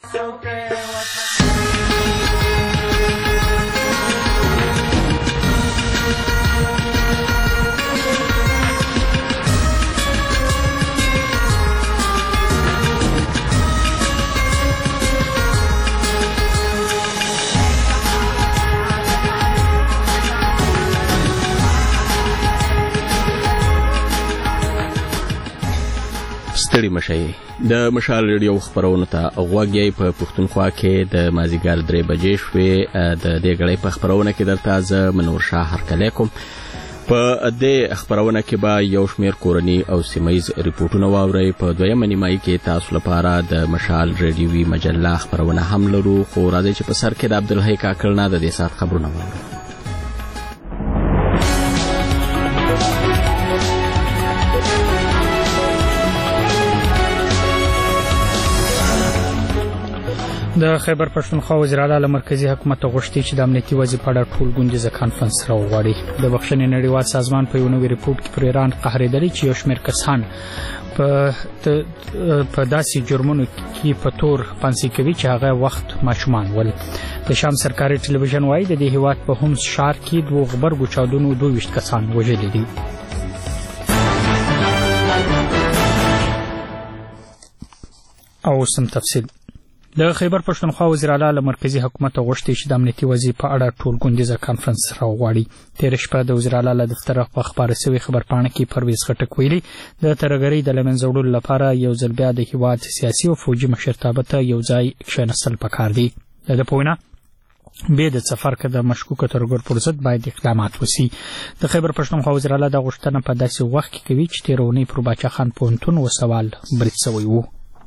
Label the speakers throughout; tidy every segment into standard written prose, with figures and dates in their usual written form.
Speaker 1: ستړي مشئ د مشال ریډیو خبرونه ته غوږی په پښتونخوا کې د مازیګر 3 بجې شوې د دې غړې په خبرونه کې درته ز منور شاه هرکلی کوم په دې خبرونه کې به یو شمېر کورني او سیمایز ریپورتونه واورئ په دویمه نیمایي کې تاسو لپاره د مشال ریډیوي مجله خبرونه هم لرو خو راځئ چې په سر کې د عبدالحی کاکړ نه د دې ساعت خبرونه واورو.
Speaker 2: د خیبر پښتونخوا وزیر اعلی له مرکزی حکومت غوښتي چې د امنیتي وضعیت په اړه ټول ګوندیزه کانفرنس راوغواړي. د بخښنې نړیوال سازمان په یو نوي ریپورت کې پر ایران قهرېدلي چې یو شمېر کسان په داسې جرمونو کې په تور پانسي کوي چې هغه وخت ماشومان ول. د شام سرکاري ټلویزیون وایي د دې هیواد په هومس ښار کې دوه غبرګو چاودنو 22 کسان وژلي دي. او سم تفصیل د خیبر پښتونخوا وزیر اعلی له مرکزی حکومت غوښتي چې د امنیتي وضعیت په اړه ټول ګوندیزه کانفرنس راوغواړي. تېره شپه د وزیر اعلی له دفتره په خبره شوې خبرپاڼه کې پرویز خټک ویلي د ترهګرۍ د له منځه وړلو لپاره یو ځل بیا د هیواد سیاسي او فوجي مشرتابه ته یو ځای کښېنستل پکار دي. د ده په وینا بیا د سفر کې د مشکوکه ترهګر پر ضد باید اقدامات وشي. د خیبر پښتونخوا وزیر اعلی د غوښتنه په داسې وخت کې کوي چې تېره اونۍ پر باچا خان پوهنتون وسوال برید شوی و.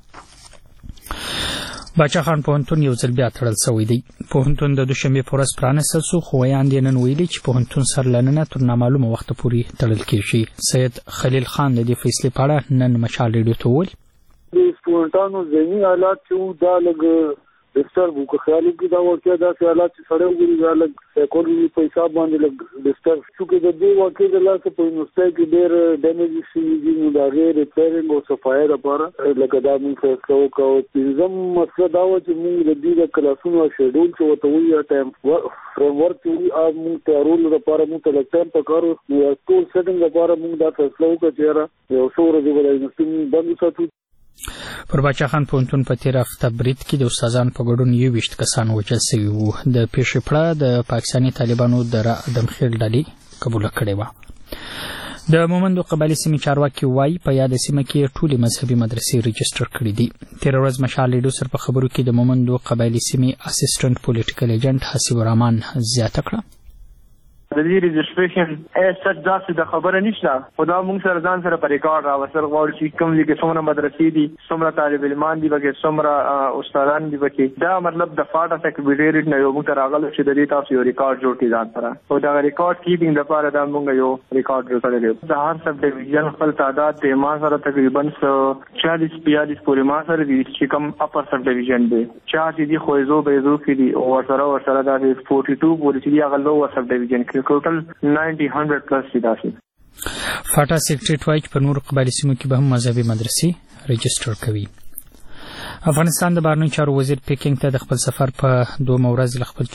Speaker 2: باچا خان پوهنتون یو ځل بیا تړل شوی دی. پوهنتون د دوشنبې په ورځ پرانیستل شو خو ویاندې نن ویلي چې پوهنتون سر لننه تر نامعلومه وخته پورې تړل کېږي. سید خلیل خان د دې فیصلې په اړه نن مشال ریډیو ته وویل
Speaker 3: د سټوډنټانو ذهني حالات چې دا لږ ډسټرب وکړي. خیالي کې دا واقعیا داسې حالات چې سړی وګوري دا لږ سایکولوژي په حساب باندې لږ ډسټرب شو چې د دې واقعې د لاسه په یونیورسټۍ کې ډېر ډیمیج شوي دي نو د هغې ریپیرینګ او صفایي لپاره لکه دا موږ فیصله وکړو. پنځم مسله دا وه چې موږ د دې د کلاسونو شیډول چې ورته وایي یا ټایم فریم ورک چې وایي هغه موږ تیارولو لپاره موږ ته لږ ټایم پکار و. نو د ټول سیټینګ لپاره موږ دا فیصله وکړه چې یاره یو څو ورځې به د یونیورسټۍ موږ بند وساتو.
Speaker 2: پر باچا خان پوهنتون په تېره هفته برید کې د استادانو په ګډون 21 کسان وژل شوي وو. د پیښې پړه د پاکستاني طالبانو د ادمخېل ډلې قبوله کړې وه. د مومندو قبایلي سیمې چارواکي وایي په یاده سیمه کې ټولې مذهبي مدرسې رجسټر کړي دي. تېره ورځ مشال ریډیو سره په خبرو کې د مومندو قبایلي سیمې اسسټنټ پولیټیکل ایجنټ حسیب الرحمن زیاته کړه
Speaker 4: د دې رجسټریشن سټ داسې د خبره نشته خو دا موږ سره ځان سره په ریکارډ راوستل غواړو چې کوم ځای کې څومره مدرسې دي څومره طالب علمان دي پکې څومره استادان دي پکې دا مطلب د فاټا سیکریټریټ نه یو موږ ته راغلی چې د دې تاسو یو ریکارډ جوړ کړئ ځان سره او دا ریکارډ کیپینګ لپاره دا موږ یو ریکارډ جوړ کړی دی. د هر سب ډیویژن خپل تعداد د ما سره تقریبا 40-42 پورې ما سره دي چې کوم اپر سب ډیویژن دی 4 دي خوځو بیزو کې دي او ورسره دا 42 پورې چې هغه لوور سب ډیویژن کې ټوټل 90-100 پلس دي.
Speaker 2: فاټا سیکریټریټ وایي چې په نورو قبایلي سیمو کې به هم مذهبي مدرسې رجسټر کوي. افغانستان د بهرنیو چارو وزیر پیکینګ ته د خپل سفر په دومره ورځ له خپل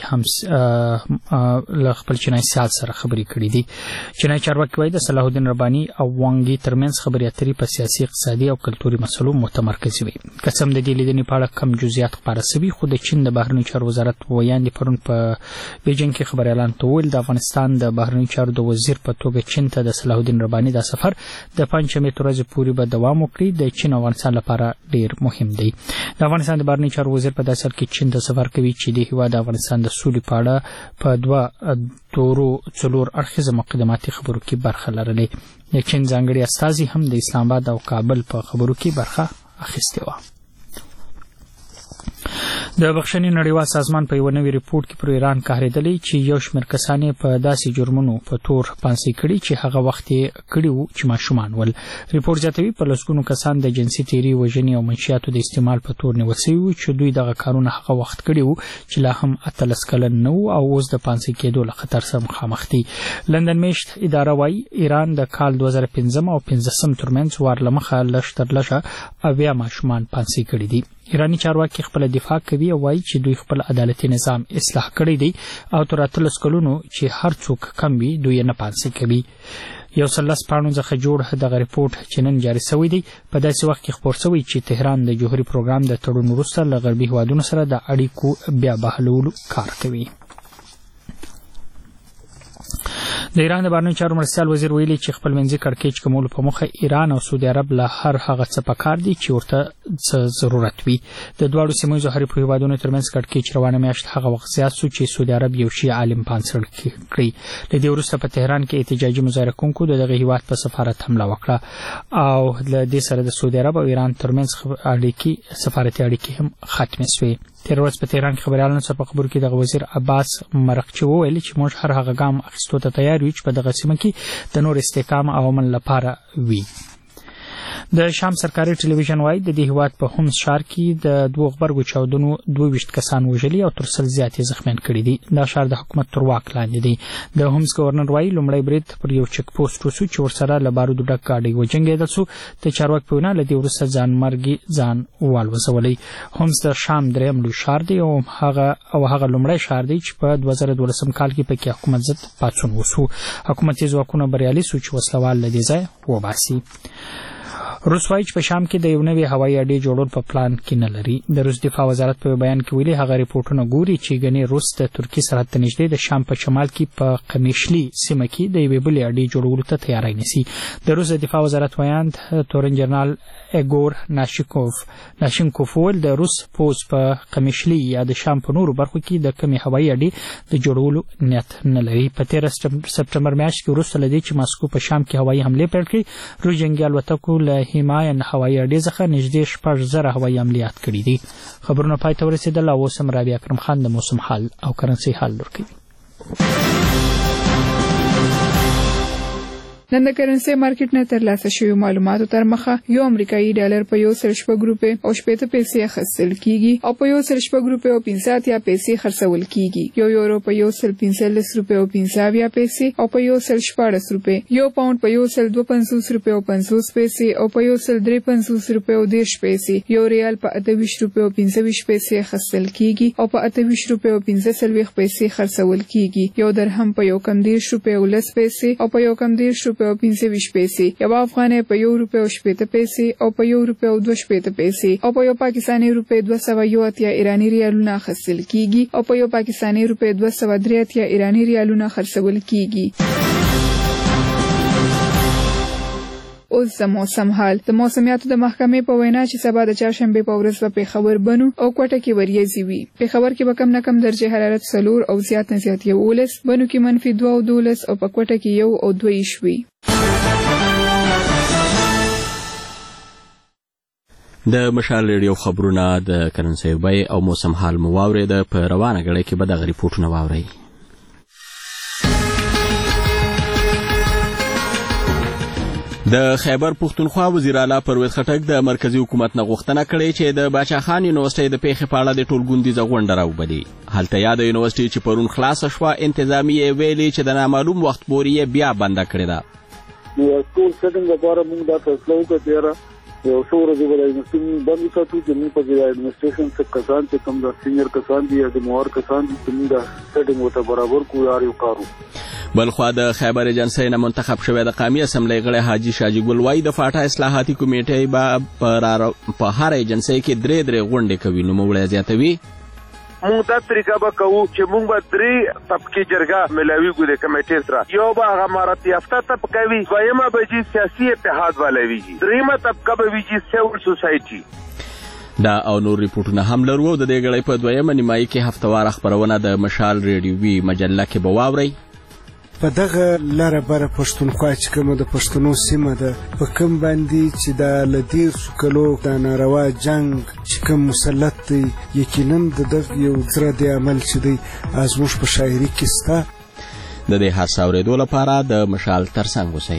Speaker 2: چینایي سیال سره خبرې کړې دي. چینایي چارواکي وایي د صلاح الدین رباني او وانګي ترمنځ خبرې اترې په سیاسي اقتصادي او کلتوري مسلو متمرکز وي. قسم د دې لیدنې په اړه کم جزئیات خپاره شوي خو د چین د بهرنیو چارو وزارت ویاندې پرون په بیجینګ کې خبر اعلان ته وویل د افغانستان د بهرنیو چارو د وزیر په توګه چین ته د صلاح الدین رباني دا سفر د پنځمې ورځې پورې به دوام وکړي. د چین او افغانستان لپاره ډېر مهم دی. د افغانستان د بهرنیو چارو وزیر په داسې حال کې چین ته سفر کوي چې د هیواد د افغانستان د سولې په اړه په 2 اړخیزه مقدماتي خبرو کې برخه لرلې. د چین ځانګړي استازي هم د اسلام آباد او کابل په خبرو کې برخه اخیستې وه. د بخښنې نړیوال سازمان په یو نوي ریپورت کې پر ایران قهرېدلی چې یو شمېر کسان په داسې جرمونو په تور پانسي کړي چې هغه وخت یې کړي وو چې ماشومان ول. ریپورت زیاتوي په لسګونو کسان د جنسي تیري وژنې او منشیاتو د استعمال په تور نیول شوي وو چې دوی دغه کارونه هغه وخت کړي وو چې لا هم 18 کلن نه وو او اوس د پانسي کېدو له خطر سره مخامخ دي. لندن میشت اداره وایي ایران د کال 2015 او 15 ترمنځ وار له مخه لږ تر لږه 80 ماشومان پانسي کړي دي. ایرانی چارواکي خپل دفاع کوي او وایي چې دوی خپل عدالتي نظام اصلاح کړی دی او تر 13 کلونو چې هر څوک کم وي دوی نه پانسي کوي. یو 13 پاڼو څخه جوړ دغه ریپورت چې نن جاري شوی دی په داسې وخت کې خبر شوی چې تهران د جوهري پروګرام د تړون وروسته له غربي هیوادونو سره د اړیکو بیا بحالولو کار کوي. د ایران د بهرنیو چارو مرستیال وزیر ویلي چې خپلمنځي کړکېچ کمولو په موخه ایران او سعودي عرب له هر هغه څه پکار دي چې ورته څه ضرورت وي. د دواړو سیمه ییزو حریفو هیوادونو ترمنځ کړکېچ روانه میاشت هغه وخت زیات شو چې سعودي عرب یو شي عالم پانسړ کړی. د دې وروسته په تهران کې احتجاجي مظاهره کوونکو دغه هیواد په سفارت حمله وکړه او له دې سره د سعودي عرب او ایران ترمنځ سفارتي اړیکې هم ختمې شوې. تیر ورځ په تهران کې خبريالانو سره په خبرو کې د وزیر عباس مرغچی وویل چې موږ هر هغه ګام اخیستو ته تیار یو چې په دغه سیمه کې د نور استحکام او امن لپاره وي. د شام سرکاري ټلویزیون وايي د دې هیواد په هومس ښار کې د دوه غبرګو چاودنو 22 کسان وژلي او تر 100 زیات زخمیان کړي دي. دا ښار د حکومت تر واک لاندې دی. د هومس گورنر وايي لومړی برید پر یو چک پوسټ وسو چې ورسره له بارودو ډک گاډي وجنګېدل شو. د چارواکو په وینا له دې وروسته ځان والوځولي. هومس د شام دریم لوی ښار دی او هغه لومړی ښار دی چې په 2012 کال کې پکې حکومت ضد پاڅون وسو. حکومتي ځواکونه بریالي شو چې وسلوال له دې ځای وباسي. روس وايي چې په شام کې د یو نوي هوایي اډې جوړول په پلان کې نه لري. د روس دفاع وزارت په بیان کې ویلي هغه ریپورتونه ګوري چې ګنې روس د ترکیې سرحد ته نږدې د شام په شمال کې په قمیشلي سیمه کې د یوې بلې اډې جوړولو ته تیاری نیسي. د روس د دفاع وزارت ویاند تورن جنرال ایګور ناشینکوف ویل د روس پوز په قمیشلي یا د شام په نورو برخو کې د کمی هوایي اډې د جوړولو نیت نه لري. په 13 سپټمبر میاشت کې وروسته له دې چې ماسکو په شام کې هوایي حمله پیل کړې روس جنګي الوتکو له حماین هوایي اډې څخه نږدې 6,000 هوایي عملیات کړي دي. خبرونه پای ته ورسېدل او اوس هم رابعه اکرم خان د موسم حال او کرنسي حال ورکوي.
Speaker 5: نن د کرنسي مارکیټ نه ترلاسه شوی معلوماتو تر مخه یو امریکایي ډالر په 1.6 روپے او 70 پیسې اخیستل کیږي او په 1.6 روپے او 50 پیسې خرڅول کیږي. یو یورو په 1.45 روپے او 50 پیسې او په 1.14 روپے. یو پاوند په 1.52 روپے او 50 پیسې او په 1.53 روپے او 10 پیسې. یو ریال په 28 روپے او 25 پیسې اخیستل کیږي او په 28 روپے او 15 پیسې خرڅول کیږي. یو درهم په 1.10 روپے او 10 پیسې او په 1.10 روپے او 25 پیسې. یو افغانۍ په 1 روپے او 70 پیسې او په 1 روپے او 2 پیسې او په یو پاکستاني روپے 201 ایرانی ریالونه خرڅل کیږي او په یو پاکستاني روپے 203 ایرانی ریالونه خرڅول کیږي. اوس د موسم حال. د موسمیاتو د محکمې په وینا چې سبا د چهارشنبه په ورځ په پیښور بنو او کوټه کې وریځي وي. پیښور کې به کم نه کم درجه حرارت 4 او زیات نه زیات 11، بنو کې -2 او 12 او په کوټه کې 1 او 2 وي.
Speaker 1: د مشال ریډیو خبرونه د کرنسي بیې او موسم حال مو واورید. په روانه غړي کې به د ریپورتونه واورئ. د خیبر پښتونخوا وزیر اعلی پرویز خټک د مرکزی حکومت نه غوښتنه کړې چې د باچا خان یونیورسيټي د پیښې په اړه د ټولګوندیزه غونډه راوبلي. هلته یاد یونیورسيټي چې پرون خلاص شوه انتظامیه ویلي چې د نامعلوم وخت پورې بیا بند کړې ده.
Speaker 3: نو ټول سټینګ لپاره موږ دا فیصله وکړه یو څو ورځې ولایمستون بند ساتو چې موږ په ایڈمنسټریشن څخه کسان چې کوم د سینیئر کسان دي یا د موار کسان دي چې موږ سټینګ وته برابر کوو یو کارو.
Speaker 1: بلخوا د خیبر ایجنسی نه منتخب شوی د قومي اسمبلی غړی حاجی شاجی ګل وايي د فاټا اصلاحاتي کمیټې په هر ایجنسی کې درې غونډې کوي. نو موږ زیاتوي
Speaker 6: مونږ دا طریقه به کوو چې مونږ به 3 طبقه جرګه ملاوي ګو د کمیټې سره. یو به هغه مهارت یافته طبقه وي، دویمه به جی سیاسي اتحاد والا وي، دریمه طبقه به وي جی سیول سوسایټي.
Speaker 1: دا او نور ریپورتونه هم لرو. د دې غړي په دویمه نیمایي کې هفتوار خبرونه د مشال ریډیوي مجله کې به واورئ.
Speaker 7: په دغه لاره بره پښتونخوا چې کومه د پښتنو سیمه ده په کوم باندې چې د لدیر کلو د ناروا جنگ چې کوم مسلط دی یقینا د دغه یو زړه د عمل چې دی ازموش په شاعري کې ستا.
Speaker 1: د دې هر څاورېدو لپاره د مشال ترڅنګ اوسئ.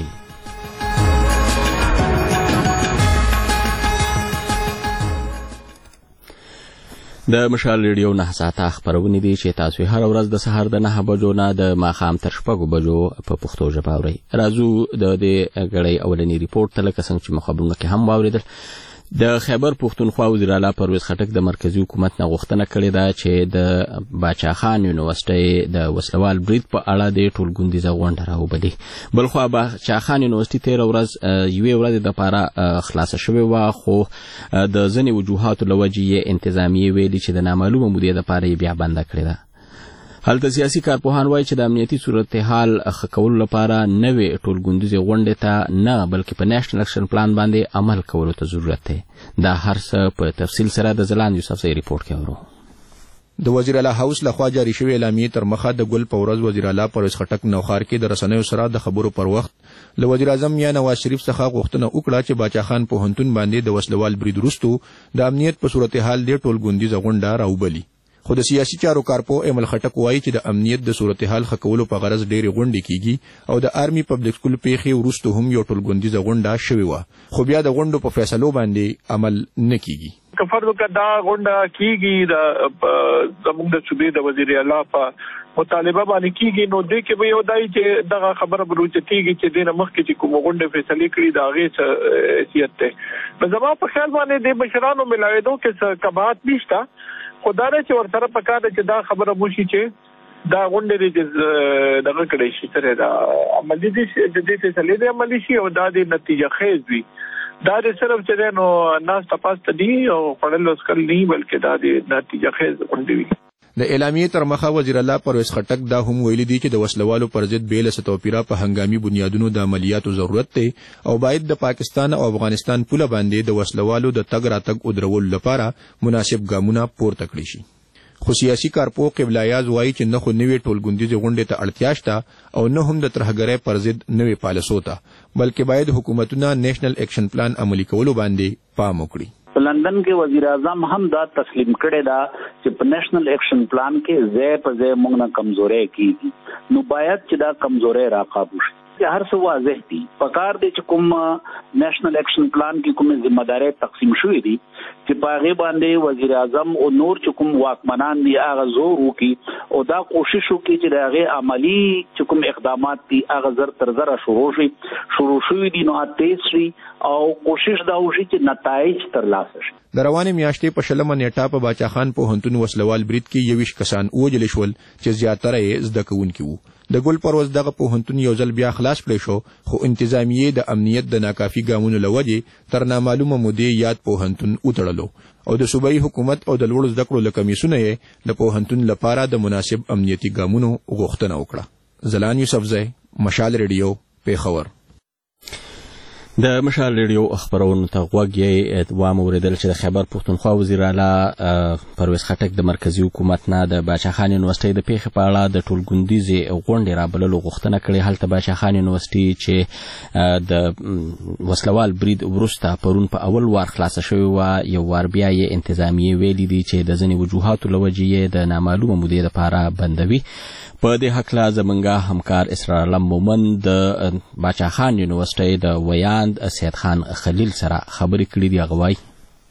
Speaker 1: د مشال ریډیو 9 ساعته خبرونه دي چې تاسو هر ورځ د سحر د 9 بجو نه د ماخام تر 6 بجو په پښتو ژبه اورئ. راځو د دې غړي اولنی ریپورت ته لکه څنګه چې مخابرونه کې هم واوریدل. د خیبر پښتونخوا وزیر اعلی پرویز خټک د مرکزی حکومت نه غوښتنه کړې ده چې د باچاخان یونیورسيټي د وسلوال برید په اړه د ټولګوندیزه غونډه راوبلي. بلخو باچاخان یونیورسيټي 13 ورځ یوې ورځې د لپاره خلاصه شوې و، خو د ځینې وجوهاتو له وجې انتظامیه ویلي چې د نامعلومه مودې لپاره بیا بنده کړې ده. هلته سیاسي کارپوهان وایي چې د امنیتي صورتحال ښه کولو لپاره نوې ټولګوندیزې غونډې ته نه بلکې په نېشنل اکشن پلان باندې عمل کولو ته ضرورت دی. دا هر څه په تفصیل سره د ځلاند یوسفزۍ ریپورټ کې اورو.
Speaker 8: د وزیر اعلی هاوس لخوا جاری شوی اعلامیې تر مخه د ګل په ورځ وزیر اعلی پرویز خټک نوخار کې د رسنیو سره د خبرو پر وخت له وزیر اعظم یا نواز شریف څخه غوښتنه وکړه چې باچاخان پوهنتون باندې د وسلوال برید وروسته د امنیت په صورتحال د ټولګوندیزه غونډه راوبلي. خو د سیاسي چارو کارپو ایمل خټک وایي چې د امنیت د صورتحال ښه کولو په غرض ډېرې غونډې کیږي او د آرمي پبلک سکول پیښې وروسته هم یو ټولګوندیزه غونډه شوې وه، خو بیا د غونډو په فیصلو باندې عمل نه کیږي.
Speaker 9: که فرض وکړه دا غونډه کیږي زموږ د صوبې د وزیر اعلی په مطالبه باندې کیږي، نو دې کې به یو دای چې دغه خبره بروچتيږي چې دینه مخکې چې کوم غونډه فیصله کړي دا غي څه حیثیت ته. زما په خیال باندې د بشرانو ملاویدو کې څه کبات نشته، خدای چې ورسره پکاره چې دا خبره موشي چې دا غونډې دغه کړي شي تر دا عملي دي چې د فیصلې د عملي شي او دا د نتیجه خیز وي. دا د صرف چې نو ناس تاسو دي او خپل لوسکل نه بلکې دا د نتیجه خیز غونډې وي.
Speaker 8: د اعلامیې تر مخه وزیر اعلی پرویز خټک دا هم ویلي دي چې د وسلوالو پر ضد بیل ستوپیرا په هنګامي بنیادونو د عملیاتو ضرورت دی او باید د پاکستان او افغانستان پوله باندې د وسلوالو د تګ راتګ او درولو لپاره مناسب ګامونه پورته کړي شي. خو سیاسي کارپو قبله یاز وایي چې نه خو نوې ټولګوندیزې غونډې ته اړتیا شته او نه هم د ترهګرۍ پر ضد نوې پالیسو ته، بلکې باید حکومتونه نېشنل اکشن پلان عملي کولو باندې پام وکړي.
Speaker 10: په لندن کې وزیر اعظم هم دا تسلیم کړی دا چې په نېشنل اکشن پلان کې ځای په ځای موږ نه کمزوري کیږي، نو باید چې دا کمزوري راقابو شي. هر څه واضح دي، پکار دي چې کوم نېشنل اکشن پلان کې کومه ځمېداري تقسیم شوې دي چې په هغه باندې وزیر اعظم او نور چې کوم واکمنان دي هغه زور وکړي او دا کوشش وکړي چې هغه عملی چې کوم اقدامات دي هغه زر تر زر شروع شوي دي، نو تیسري او کوشش دا وشي چې نتایج ترلاسه شي.
Speaker 8: د روانې میاشتې په 16 نیټه په باچاخان پوهنتون وسلوال برید کې 21 کسان ووژل شول چې زیاتره یې زده کوونکي وو. د ګل پروز دغه پوهنتون یو ځل بیا خلاص کړی شو، خو انتظامیه د امنیت د ناکافي ګامونو له وجې تر نامعلومه مودې یاد پوهنتون وتړلو او د صوبایي حکومت او د لوړو زده کړو له کمیسیونه یې د پوهنتون لپاره د مناسب امنیتي ګامونو غوښتنه وکړه. ځلاند یوسفزۍ، مشال ریډیو، پیښور.
Speaker 1: د مشال ریډیو خبرونو ته غوږ یې واوریدل چې د خیبر پښتونخوا وزیر اعلی پرویز خټک د مرکزی حکومت نه د باچاخان یونیورسيټي د پیښې په اړه د ټولګوندیزې غونډې رابللو غوښتنه کړې. هلته باچاخان یونیورسيټي چې د وسلوال برید وروسته پرون په اول وار خلاصه شوې وه، یو وار بیا یې انتظامیه ویلي دي چې د ځینې وجوهاتو له وجې یې د نامعلومه مودې لپاره بندوي. په دې هکله زمونږ همکار اسرار علم مومن د باچاخان یونیورسيټي د ویاند سید خان خلیل سره خبرې کړې دي. هغه وایي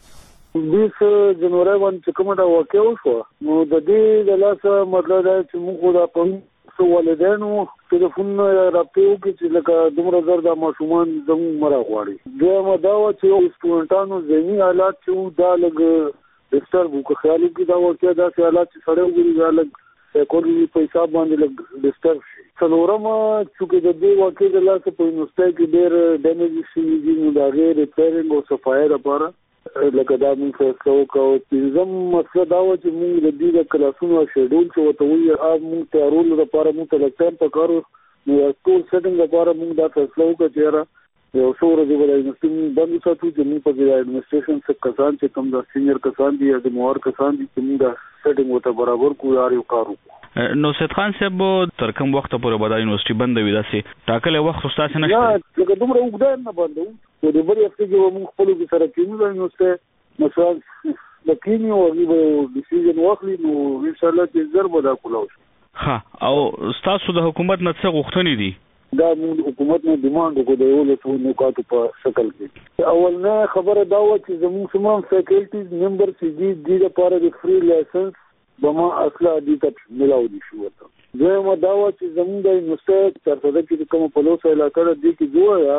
Speaker 3: 20 جنوري باندې کومه دا واقع وشو، نو د دې د لاسه مطلب دا چې موږ دا په والدینو ټلیفون راپیو کې چې لکه دومره زر د ماشومان زموږ مرا غواړي. دویمه دا و چې سټوډنټانو ذهني حالات چې دا لږ ډسټرب وکړي، خیالي کې دا واقع دا حالات چې سړی وګوري دا لږ سایکولوژي په حساب باندې لږ ډسټرب شي. څلورم چې د دې واقع د لاسه په یونیورسيټي کې ډېر ډیمیج شوي دي، نو د هغې ریپیرینګ او صفایي لپاره لکه دا موږ فیصله وکړو. پنځم مسله دا وه چې موږ د دې د کلاسونو شیډول چې ورته وایي هغه موږ تیارولو لپاره موږ ته لږ ټایم پکار و، نو ټول سیټینګ لپاره موږ دا فیصله وکړه چې یاره یو څو ورځې به د یونیورسيټي موږ بند وساتو چې موږ پکې د ایډمنسټریشن څخه کسان چې کوم د سینیر کسان دي یا د موار کسان دي چې موږ دا سیټینګ ورته برابر کړو یا یو کار وکړو.
Speaker 11: نو سید خان صاحب تر کوم وخت پورې به دا یونیورسيټي بندوي؟ داسې ټاکلی وخت خو ستاسې نشته؟
Speaker 3: لکه دومره اوږده نه بندوو، خو د بلې هفتې کې به موږ خپلو کې سره کینو د یونیورسيټي مثلا د کینیو هغوی به ډیسیژن واخلي، نو انشاءالله چې زر به دا کولاو شي.
Speaker 11: ښه، او ستاسو د حکومت نه څه غوښتنې دي؟
Speaker 3: دا موږ حکومت نه ډیمانډ وکړو د 11 نکاتو په شکل کې. اولنه خبره دا وه چې زموږ تمام فیکلټیز ممبر چې دي دې لپاره د فری لایسنس بما اصله دي ته ملاو دي شو. دویمه دا وه چې زموږ د یونیورسيټي 400 کې کومه پلوسه علاقه ده دې کې جوړه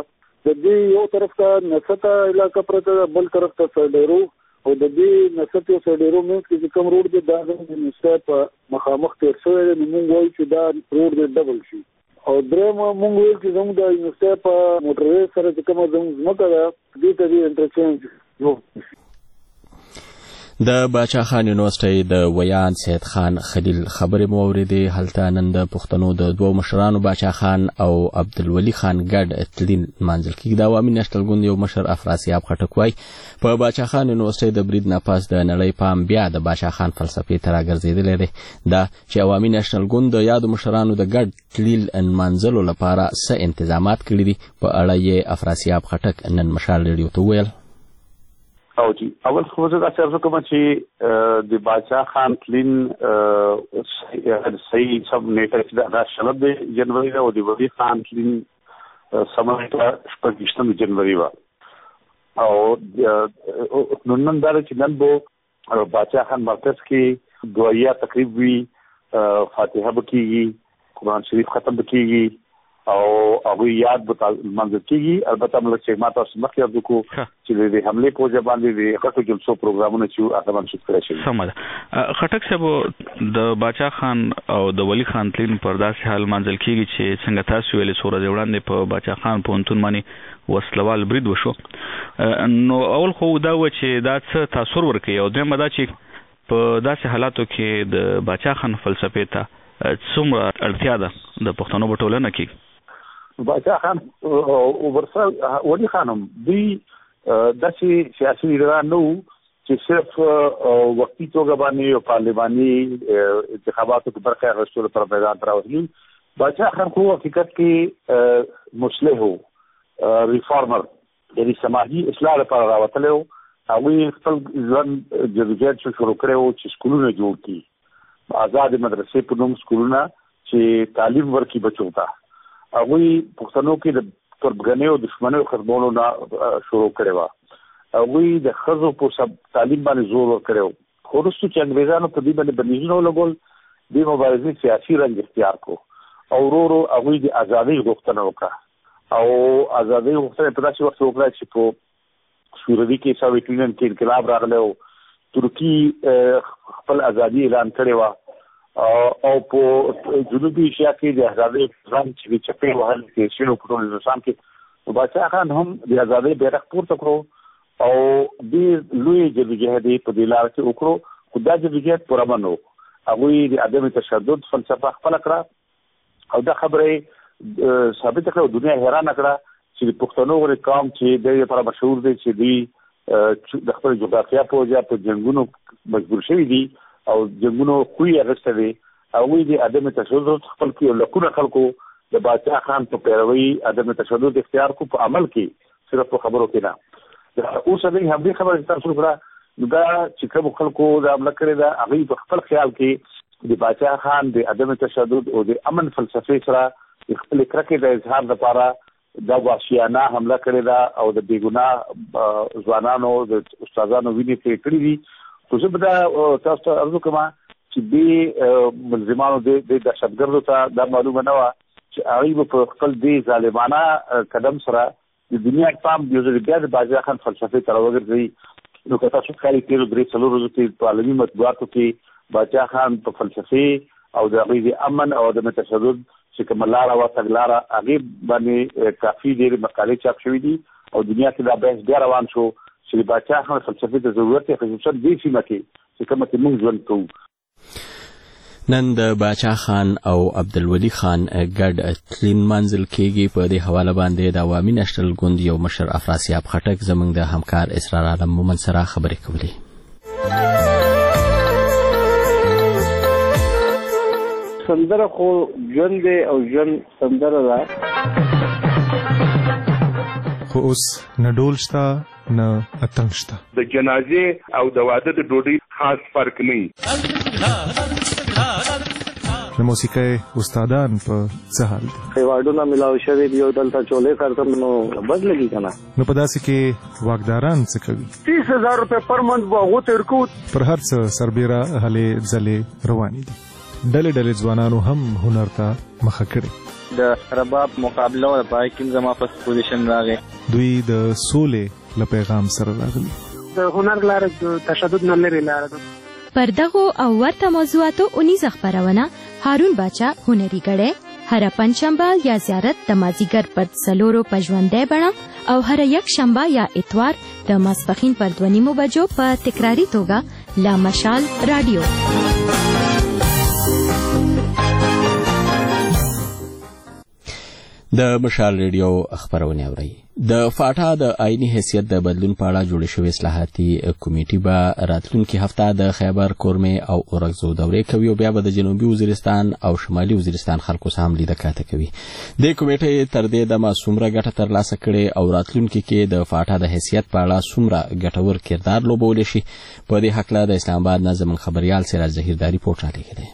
Speaker 3: د دې یو طرف ته نسته علاقه پرته بل طرف ته سړیرو او د دې نسته او سړیرو مینس کې کوم روډ دی دا د نسته په مخامخ تیر شوی دی موږ وایو چې دا روډ دی ډبل شي او درېم موږ وایو چې زموږ د نسته په موټروي سره چې کومه زموږ ځمکه ده دې ته دې انټرچینج جوړ شي.
Speaker 1: د باچا خان یونیورسيټي د ویان سید خان خلیل خبرې مو اورېدې. هلته نن د پښتنو د دوو مشرانو باچا خان او عبدالولي خان ګډ تلین منځل کېږي. د عوامي نېشنل ګوند یو مشر افراسیاب خټک وایي په باچا خان یونیورسيټي د برید نه پس د نړۍ پام بیا د باچا خان فلسفې ته راګرځېدلی دی. دا چې عوامي نېشنل ګوند د یادو مشرانو د ګډ تلیل منځلو لپاره څه انتظامات کړي دي په اړه یې افراسیاب خټک نن مشال ریډیو ته وویل.
Speaker 10: او جی اول خو زه تاسو ته کوم چې د باچا خان تلین صحیح سب نیټه دا شلب جنوري او د ولی خان تلین سمته 28 جنوري وا او نن دا چې نن بو باچا خان مرکز کې دعایا تقریب وی فاتحه بکیږي قرآن شریف ختم بکیږي او هغه یاد به منځ کېږي. البته موږ چې ماته سمخ یاد وکړو چې د حمله په ځای باندې د خټو جلسو پروګرامونه چې هغه منسوخ کړی شي.
Speaker 11: سمه خټک صاحب د باچا خان او د ولی خان تلین پر داسې حال منځل کېږي چې څنګه تاسو ویلې څو ورځې وړاندې په باچا خان پوهنتون باندې وسلوال برید وشو. نو اول خو دا و چې دا څه تاثیر ورکوي او دویمه دا چې په داسې حالاتو کې د باچا خان فلسفې ته څومره اړتیا ده د پښتنو په ټولنه کې.
Speaker 10: باچا خان او ورسره ولی خانم دوی داسې سیاسي لیډران نه وو چې صرف وقتي توګه باندې او پارلماني انتخاباتو کې برخه اخیستلو لپاره میدان ته راوتلي. باچا خان خو حقیقت کې مصلح وو ریفارمر یعنی سماجي اصلاح لپاره راوتلی وو. هغوی خپل ژوند جدوجہد شروع کړی وو چې سکولونه جوړ کړي آزاد مدرسې په نوم سکولونه چې تعلیم ورکړي بچو ته. هغوی پښتنو کې د تربګنیو دشمنیو ختمولو نه شروع کړی وو. هغوی د ښځو په تعلیم باندې زور ورکړی وو. خو وروسته چې انګریزانو په دې باندې بندیزونه ولګول دې مبارزې سیاسي رنګ اختیار کړو او ورو ورو هغوی د ازادۍ غوښتنه وکړه او ازادۍ غوښتنه په داسې وخت وکړه چې په سوریه کې سوویت یونین کې انقلاب راغلی و. ترکی خپل ازادي اعلان کړی وه او په جنوبي ایشیا کې د ازادۍ ځان چې چپې وهل کې شنو په ټول هندوستان کې باچا خان هم د ازادۍ بیرغ پورته کړو او ډېر لوی جدوجہد په دې لاره کې وکړو. خو دا جدوجہد پوره نه و. هغوی د عدم تشدد فلسفه خپله کړه او دا خبره ثابته کړه او دنیا حیرانه کړه چې د پښتنو غوندې قوم چې د دې لپاره مشهور دی چې دوی د خپل جغرافیا په وجه په جنګونو مجبور شوي دي او جنګونو خوی اغسته دي. هغوی د عدم تشدد خپل کې لکونه خلکو د باچا خان په پیروي عدم تشدد اختیار کو په عمل کې صرف په خبرو کې نه. اوس هغوی هم دې خبره تاسو کړه نو دا چې کوم خلکو دا عمله کړې ده هغوی په خپل خیال کې د باچا خان د عدم تشدد او د امن فلسفې سره د خپل کرکې د اظهار لپاره دا وحشیانه حمله کړې ده او د بېګناه ځوانانو د استادانو وینې پرې کړې دي. خو زه به دا تاسو ته عرض وکړم چې دې ملزمانو د دهشتګردو ته دا معلومه نه وه چې هغوی به په خپل دې ظالمانه قدم سره د دنیا پام یو ځل بیا د باچا خان فلسفې ته راوګرځوي. نو که تاسو ښکاري تېرو 3-4 ورځو کې په عالمي مطبوعاتو کې باچا خان په فلسفې او د هغوی د امن او د تشدد چې کومه لاره وه تګلاره هغې باندې کافي ډېرې مقالې چاپ شوي دي او دنیا کې دا بحث بیا روان شو چې د باچا خان فلسفې ته ضرورت یې خصوصا دې سیمه کې چې کومه کې موږ ژوند کوو.
Speaker 1: نن د باچا خان او عبدالولي خان ګډ تلین منځل کېږي. په دې حواله باندې د عوامي نېشنل ګوند یو مشر افراسیاب خټک زموږ د همکار اسرار عالم مومن سره خبرې کولې.
Speaker 3: سندره خو ژوند دی او ژوند سندره ده.
Speaker 12: خو اوس نه ډول شته نه اتنګ شته.
Speaker 6: د جنازې او د واده د ډوډۍ خاص فرق نه وي.
Speaker 12: د موسیقۍ استادان په څه حال دي؟
Speaker 3: ایوارډونه ملاو شوي دي او دلته چولې کارتم نو بد لګي که نه.
Speaker 12: نو په داسې کې واکداران څه کوي؟
Speaker 3: 30,000 روپۍ پر منت به هغو ته ورکوو.
Speaker 12: پر هر څه سربیره هلې ځلې روانې دي. ډلې ځوانانو هم هنر ته مخه کړې.
Speaker 13: د رباب مقابله ولپاره کوم زما په پوزیشن راغی.
Speaker 12: دوی د سولې له پیغام سره راغلي.
Speaker 14: د هنر لاره د تشدد نه لري لاره ده.
Speaker 15: پر دغو او ورته موضوعاتو اونیزه خپرونه هارون باچا هنري ګړی هر پنځشنبه یا زیارت د مازیګر پر 4 په ژوندۍ بڼه او هر یک شنبه یا اتوار د ماسپښین پر 2:30 بجو په تکراری توګه لا مشال رادیو.
Speaker 1: د مشال ریډیو خبرونه اوري. د فاټا د آئینی حیثیت د بدلون په اړه جوړ شوی اصلاحاتي کمیټه به راتلونکي هفته د خیبر کورمې او اورګزو دورې کوي او بیا به د جنوبي وزیرستان او شمالي وزیرستان خلکو سره هم لیدل کاته کوي. د کمیټې تر دې د معصومره ګټه ترلاسه کړي او راتلونکي کې د فاټا د حیثیت په اړه څومره ګټور کردار لوبولی شي په دې حق له د اسلام آباد نه زموږ خبريال سراج ظهیرداری پورټ رالیږي.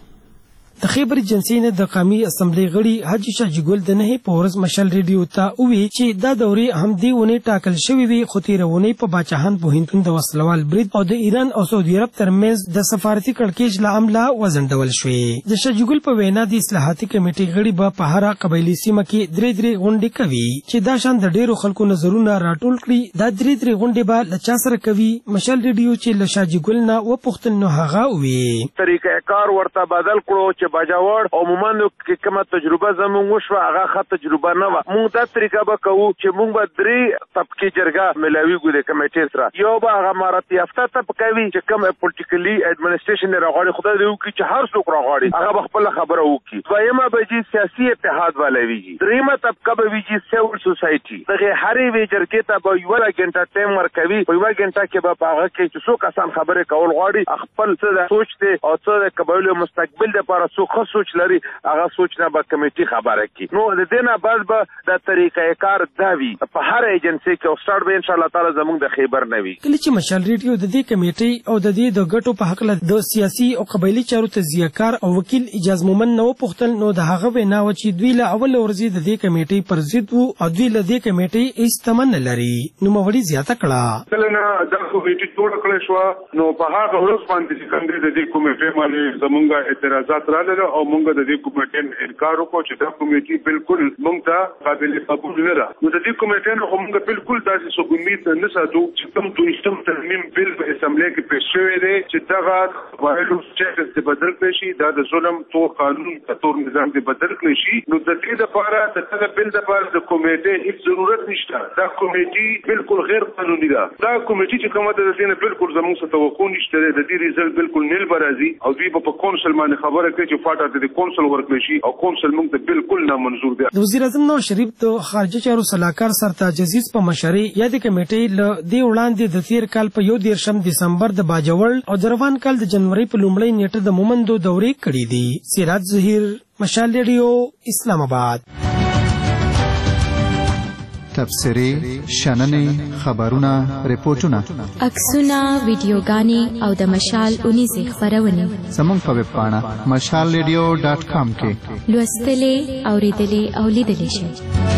Speaker 16: د خیبر ایجنسی نه د قومي اسمبلی غړي حاجی شاجی ګل د نه پورز مشل ریډیو ته وی چې دا دورې هم دی ونی ټاکل شوی وي خو تیرونه په باچاهان پوهنتون د وسلوال برید او د ایران او سعودي عرب ترمنځ د سفارتي کړکېچ له امله وزندول شوې. د شاجی ګل په وینا د اصلاحاتي کمیټې غړي به په هر قبایلی سیمه کې درې غونډې کوي چې دا شان د ډیرو خلکو نظرونه راټول کړي. دا درې غونډې به لچا سره کوي. مشل ریډیو چې له شاجی ګل نه و پښتنو هغه وی
Speaker 6: طریقه کار ورته بدل کړو چې باجوړ عموما کې کومه تجربه زموږ وشو هغه ښه تجربه نه و. موږ دا طریقه به کوو چې موږ به 3 طبقه جرګه ملاوي ګو د کمیټې سره. یو به هغه مهارت یافته طبقه وي چې کوم پولیټیکلی اډمنسټریشن راغړي خدای دې وکړي چې هر څوک راغړي هغه به خپل خبره وکړي. دویمه به جی سیاسي اتحاد والا ویږي. دریمه طبقه به ویږي سیول سوسایټي. دغه هرې وی جرګې ته به یو غنټه ټایم ورکوي. په یو غنټه کې به هغه کې چې څوک آسان خبره کول غواړي خپل څه سوچ ته او څه د قبایلو مستقبل لپاره څوک سوچ لري هغه سوچ نه به کمیټي خبره کوي. نو د دې نه بعد به د طریقې کار داوي په هر ایجنسی کې او سٹارټ به ان شاء الله تعالی زموږ د خیبر نوي.
Speaker 16: کله چې مشال ریډیو د دې کمیټې او د دې د ګټو په حق له د سیاسي او قبایلی چارو تجزیه‌کار او وکیل اجازه مومن نو پختل نو د هغه وینا و چې دوی له اول ورځې د دې کمیټې پر ضد وو او دوی له دې کمیټې استمن لري. نو موري زیاته کړه
Speaker 17: کله نه د کمیټې جوړ کړې شو نو په هغه ورځ باندې چې کوم د دې کمیټې باندې زمونږه اعتراضات راغله او موږ د دې کمیټې انکار وکړو چې دا کمیټې بالکل موږ ته قابل قبول نه ده. نو د دې کمیټې نه موږ بالکل داسې څه امید نه ساتو چې کوم دویشتم ترمیم بل په اسمبلی کې پیښ شوی دی چې دغه وایلو سټیټس ته بدل کړي شي. دا د ظلم تور قانون تور نظام ته بدل کړي شي. نو د دې لپاره د دغه بل لپاره د کمیټې هیڅ ضرورت نشته. دا کمیټې بالکل غیر قانوني ده. دا کمیټې چې کومه ده د دې نه بالکل زموږ څه توقع نشته. د دې ریزلټ بالکل نیل برازي او دوی په کونسل باندې خبره کوي چې فاټا د کونسل ورکړي شي او کونسل موږ ته بالکل نامنظور دی.
Speaker 16: د وزیر اعظم نواز شریف د خارجه چارو سلاکار سرتاج عزیز په مشرۍ یا د کمیټې له دې وړاندې د تیر کال په 1 دسمبر د باجوړ او د روان کال د جنوري په لومړۍ نیټه د مومندو دورې کړې دي. سراج ظهیر مشال ریډیو اسلام آباد.
Speaker 18: تبصرې شننې خبرونه ریپورتونه
Speaker 15: عکسونه ویډیوګانې او د مشال اونیزه خبرونه
Speaker 18: زموږ په ویب پاڼه mashalradio.com کې
Speaker 15: لوستلې اوریدلې او لیدلې شئ.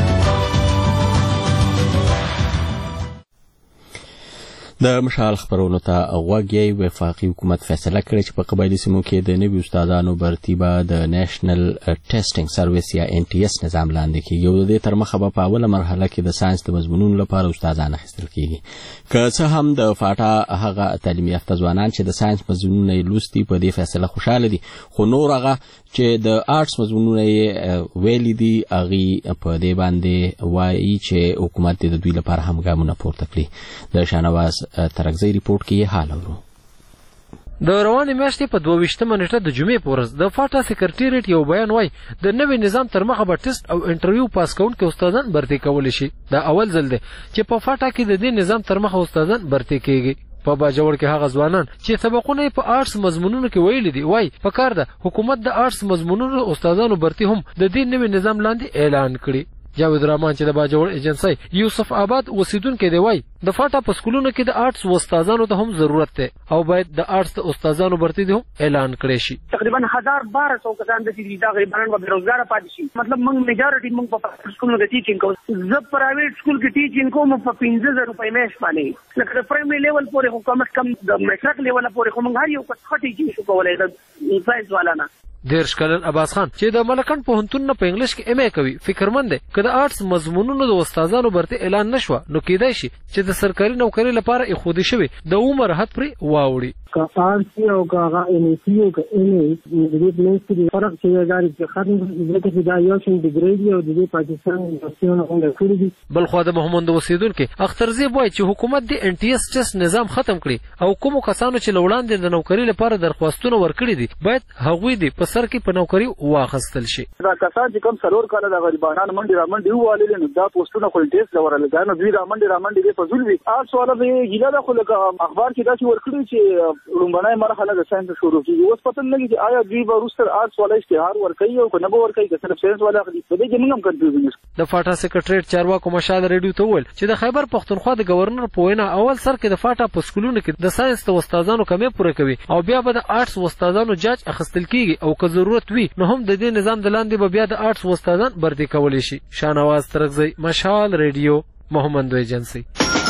Speaker 1: د مشال خبرونو ته غوږی وفاقي حکومت فیصله کړې چې په قبایلی سیمو کې د نوي استادانو برتي به د نېشنل ټیسټینګ سرویس یا NTS نظام لاندې کیږي او د دې تر مخه به په اوله مرحله کې د ساينس د مضمونونو لپاره استادان اخیستل کیږي. که څه هم د فاټا هغه تعلیم یافته ځوانان چې د ساينس مضمونونه لوستي په دې فیصله خوشاله دي خو نور هغه چې د آرټس مضمونونه ویلي دي هغه په دې باندې وایي چې حکومت د دوی لپاره هم ګامونه پورته کړي. د شانواز ترغزی ریپورت کې حال اورو.
Speaker 19: د روانې میاشتې په 22 نیټه د جمعې په ورځ د فاټا سکرټریټ یو بیان وای د نوي نظام تر مخه به ټیسټ او انټرویو پاس کوونکي استادان برتي کولی شي. دا اول ځل دی چې په فاټا کې د دې نظام تر مخه استادان برتي کیږي. په باجوړ کې هغه ځوانان چې سبقونه په آرټس مضمونونو کې ویل دي وای په کار ده حکومت د آرټس مضمونونو استادانو برتي هم د دې نوي نظام لاندې اعلان کړي. جاوید رحمان چې د باجوړ ایجنسی یوسف آباد اوسیدونکو دی وای د فاټا په سکولونو کې د آرټس استادانو ته هم ضرورت دی او باید د آرټس استادانو برتي هم اعلان کړي شي.
Speaker 14: تقریبا 1200 کسان د دې دا غریبانو به بیروزګار پاتې شي. مطلب موږ میجارټي موږ په سکولونو کې ټیچینګ کوو. زه پرایویټ سکول کې ټیچینګ کوم په 15000 روپۍ میاشت باندې. لکه د پرایمري لیول پورې حکومت کم د میټرک لیول پورې کوم هر یو کس ټیچینګ شو کولای د ساينس والا نه.
Speaker 19: 13 کلن عباس خان چې د ملکن پوهنتون نه په انګلیش کې MA کوي فکرمند دی که د آرټس مضمونونو د استادانو برته اعلان نشو نو کېدای شي چې د سرکاري نوکری لپاره ایښودل شوی د عمر حد پرې واوړي.
Speaker 20: که آرټس او که هغه NSC او که MA د دې پلان کې فرق چې دا چې ختم د دا یو شین ډیګری دی او د پاکستان یونیورسيټیونو څنګه کړی دي.
Speaker 19: بل خو د محمد اوسیدونکو اخترزیب وایي چې حکومت د NTS ټیسټ نظام ختم کړي او کوم کسانو چې لوړاندې د نوکری لپاره درخواستونه ورکړي دي باید هغوی دي په سر کې په نوکری واخیستل شي.
Speaker 21: دا کسان چې کوم څلور کاله د غریبانو منډي رامنډي ووالل نو دا پوسټونه خپل ټیسټ لورل دا نو دوی رامنډي دې په ځول وی آرټس والا به ګیله د خلک اخبار کې دا چې ورکړي چې لومبنای مرحله د ساينس شروع کیږي اوس پته نه لګي چې آیا دوی به روستر آرټس والا اشتهار ورکړي او کنه به ورکړي که صرف ساينس والا خدي په دې کې موږ هم کنفیوژن.
Speaker 19: د فاټا سیکریټریټ چارواکو مشال ریډیو ته وویل چې د خیبر پښتونخوا د گورنر په وینا اول سر کې د فاټا په سکولونو کې د ساينس د استادانو کمې پوره کوي او بیا به د آرټس استادانو جاج اخیستل کیږي او که ضرورت وي نو هم د دې نظام د لاندې به بیا د آرټس استادان برتي کولی شي. شانواز ترغزی مشال ریډیو محمد ایجنسی.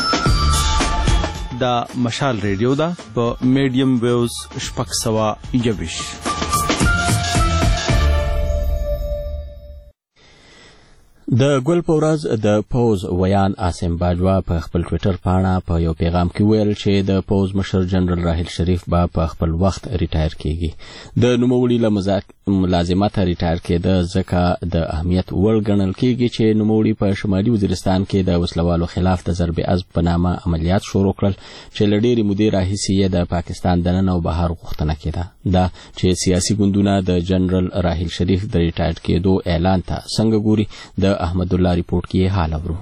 Speaker 1: دا مشال ریډیو دا په میډیم ویوز 621. د ګل په ورځ د پوز ویان عاصم باجوا په خپل ټوئیټر پاڼه په یو پیغام کې ویل چې د پوز مشر جنرال راحیل شریف به په خپل وخت ریټایر کیږي. د نوموړي له ملازمت ریټایر کېده ځکه د اهمیت وړ ګڼل کیږي چې نوموړي په شمالي وزیرستان کې د وسلوالو خلاف د ضرب عضب په نامه عملیات شروع کړل چې له ډېرې مودې راهیسې د پاکستان دننه او بهر غوښتنه کېده. دا چې سیاسي ګوندونه د جنرال راحیل شریف د ریټایر کېدو اعلان ته څنګه ګوري د احمد الله ریپورت کې حال اورو.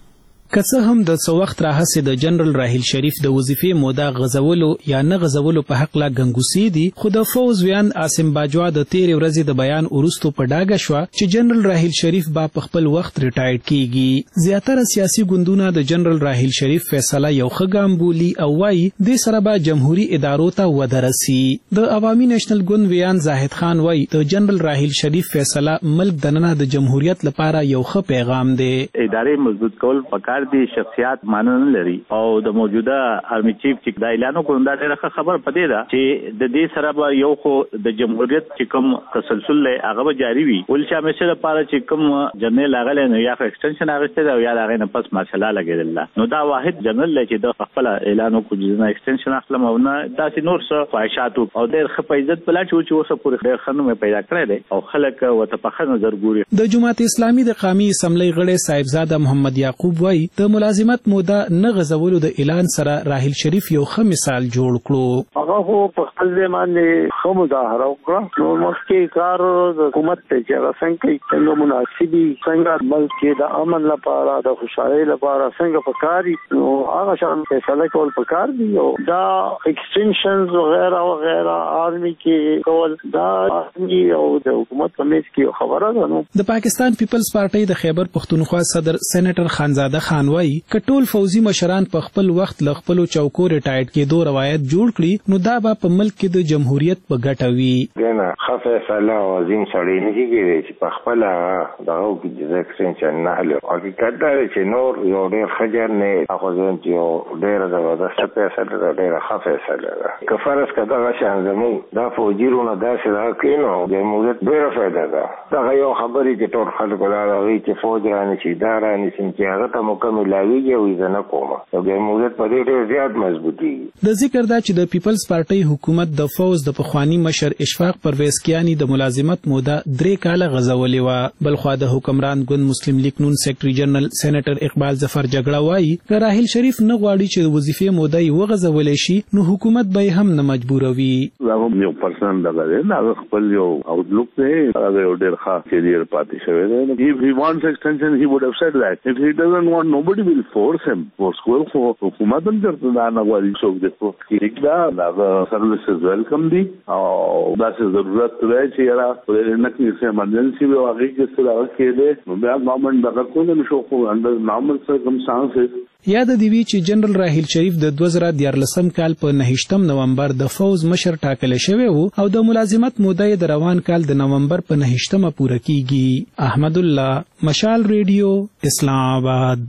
Speaker 2: که څه هم د څو وخت راهسې د جنرال راحیل شریف د وظیفې موده غزولو یا نه غزولو په حق لا ګنګوسې دي خو د فوز ویان عاصم باجوا د تیرې ورځې د بیان وروسته په ډاګه شوه چې جنرال راحیل شریف به په خپل وخت ریټایر کیږي. زیاتره سیاسي ګوندونه د جنرال راحیل شریف فیصله یو ښه ګام بولي او وایي دې سره به جمهوریت ادارو ته وده رسي. د عوامي نېشنل ګوند ویان زاهد خان وایي د جنرال راحیل شریف فیصله ملک دننه د جمهوریت لپاره یو ښه پیغام دی.
Speaker 10: ادارې مضبوط کول پکار دي شخصیات مانن لري او د موجوده آرمي چیف چې دا اعلان وکړ دا ډېره خبر پدې ده چې د دې سره به یو خو د جمهوریت چې کوم تسلسل له هغه جاری وي ول چې همیشه لپاره چې کوم جنرال هغه نه یا ایکسټنشن هغه ده یا هغه نه پس ماشاءالله لګیدل نو دا واحد جنرال چې د خپل اعلان وکړ چې نه ایکسټنشن اخلم او نه داسې نور څه خواهشات او ډېر ښه عزت بلا چې اوسه پورې ډېر خنوم پیدا کړی دی او خلک وته په ښه نظر ګوري.
Speaker 2: د جماعت اسلامي د قومي اسمبلی غړي صاحبزاده محمد یعقوب وایي د ملازمت موده نه غزولو د اعلان سره راحیل شریف یو ښه مثال جوړ کړو.
Speaker 3: هغه خو په خپل باندې ښه مظاهره وکړه نو مخکې کار د حکومت ته چې هغه څنګه مناسبي څنګه بلکې د امن لپاره د خوشحالۍ لپاره څنګه پکاري نو هغه شان فیصله کول پکار دي او دا ایکسټنشنز وغیرہ وغیرہ آرمي کې کول دا آرمي او د حکومت په میز کې خبره ده. نو
Speaker 2: د پاکستان پیپلز پارټي د خیبر پښتونخوا صدر سېنیټر خانزاده خان وایي کټول فوزي مشران په خپل وخت ل خپل چوکو ریټایر کېدو روایت جوړ کړي نو دا به په ملک کې د جمهوریت په ګټه وي.
Speaker 22: ګنه خفه فلا عظیم سړی نه کېږي چې په خپل دغه کې د ایکسټنشن نه له حقیقت دا چې نور یو ډېر خجر نه هغه ځین چې ډېر زبردست پیسې ده ډېر خفه سره که فرض کړه دا شان زمو دا فوجیرونه داسې دا کینو جمهوریت ډېر فائدہ ده. دا یو خبرې چې ټول خلکو دا وایي چې فوج رانه چې دا رانه چې هغه ته مکمل لاویږي او ځنه کومه او جمهوریت په دې ډېر زیات مضبوطي.
Speaker 2: د ذکر دا چې د پیپلز پارټي حکومت د فوز د پخوانی مشر اشفاق پرویز کیانی د ملازمت موده 3 کاله غزولې و. بلخوا د حکمران ګوند مسلم لیگ نون سیکریټری جنرال سېنیټر اقبال ظفر جګړه وایي چې راحیل شریف نه غواړي چې د وظیفې موده یې وغځولې شي نو حکومت به هم نه مجبوروي.
Speaker 23: هغه یو پرسنل دغه نه خپل یو اوټلوک دی هغه یو ډېر ښه کیریئر پاتې شوی دی. If he wants extension he would have said that. If he doesn't want nobody will force him. ورسکول خو حکومت هم درته دا نه غواړي څوک دی خو ټیک دا هغه سروسز ویلکم دي او داسې ضرورت دی چې یاره نه کېږي ایمرجنسي وي او هغې کې څه دغه کېدی نو بیا ګورمنټ دغه کولی نه شو خو انډر نارمل سرکمسټانسز.
Speaker 2: یاد دی وی چې جنرال راحیل شریف د 2014 کال په 9 نومبر د فوز مشر ټاکل شوی وو او د ملازمت موده د روان کال د نومبر په 9 پوره کیږي. احمد الله مشال ریډیو اسلام آباد.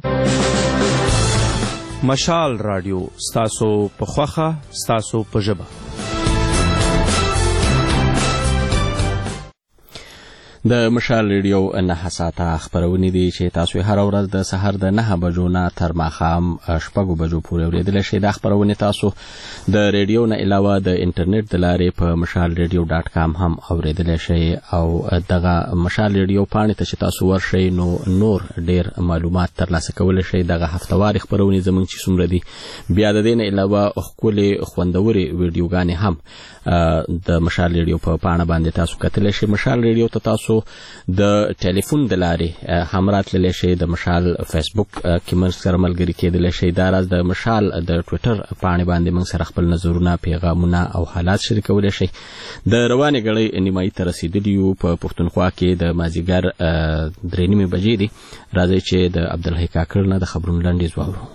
Speaker 1: مشال رادیو ستاسو په خوخه ستاسو په ژبه. د مشال ریډیو 9 ساعته خبرونه دي چې تاسو هر ورځ د سحر د 9 بجو نه تر ماښام 6 بجو پورې اوریدل شئ. د خبرونه تاسو د ریډیو نه علاوه د انټرنیټ د لارې په mashalradio.com هم اوریدل شئ او دغه مشال ریډیو پاڼې ته چې تاسو ورشئ نو نور ډیر معلومات ترلاسه کولای شئ. دغه هفتواري خبرونه زموږ چې څومره دي بیا د دې نه علاوه خولي خوندوري ویډیوګانې هم د مشال ریډیو په پاڼه باندې تاسو کتلی شئ. مشال ریډیو ته تاسو د ټلیفون د لارې هم راتللی شئ. د مشال فیسبوک کې موږ سره ملګري کېدلی شئ. دا راز د مشال د ټویټر پاڼې باندې موږ سره خپل نظرونه، پیغامونه او حالات شریکولی شئ. د روانې ګړۍ نیمایي ته رسېدلي یو. په پښتونخوا کې د مازدیګر 3:30 بجې دي. راځئ چې د عبدالحی کاکړ نه د خبرونو لنډیز واورو.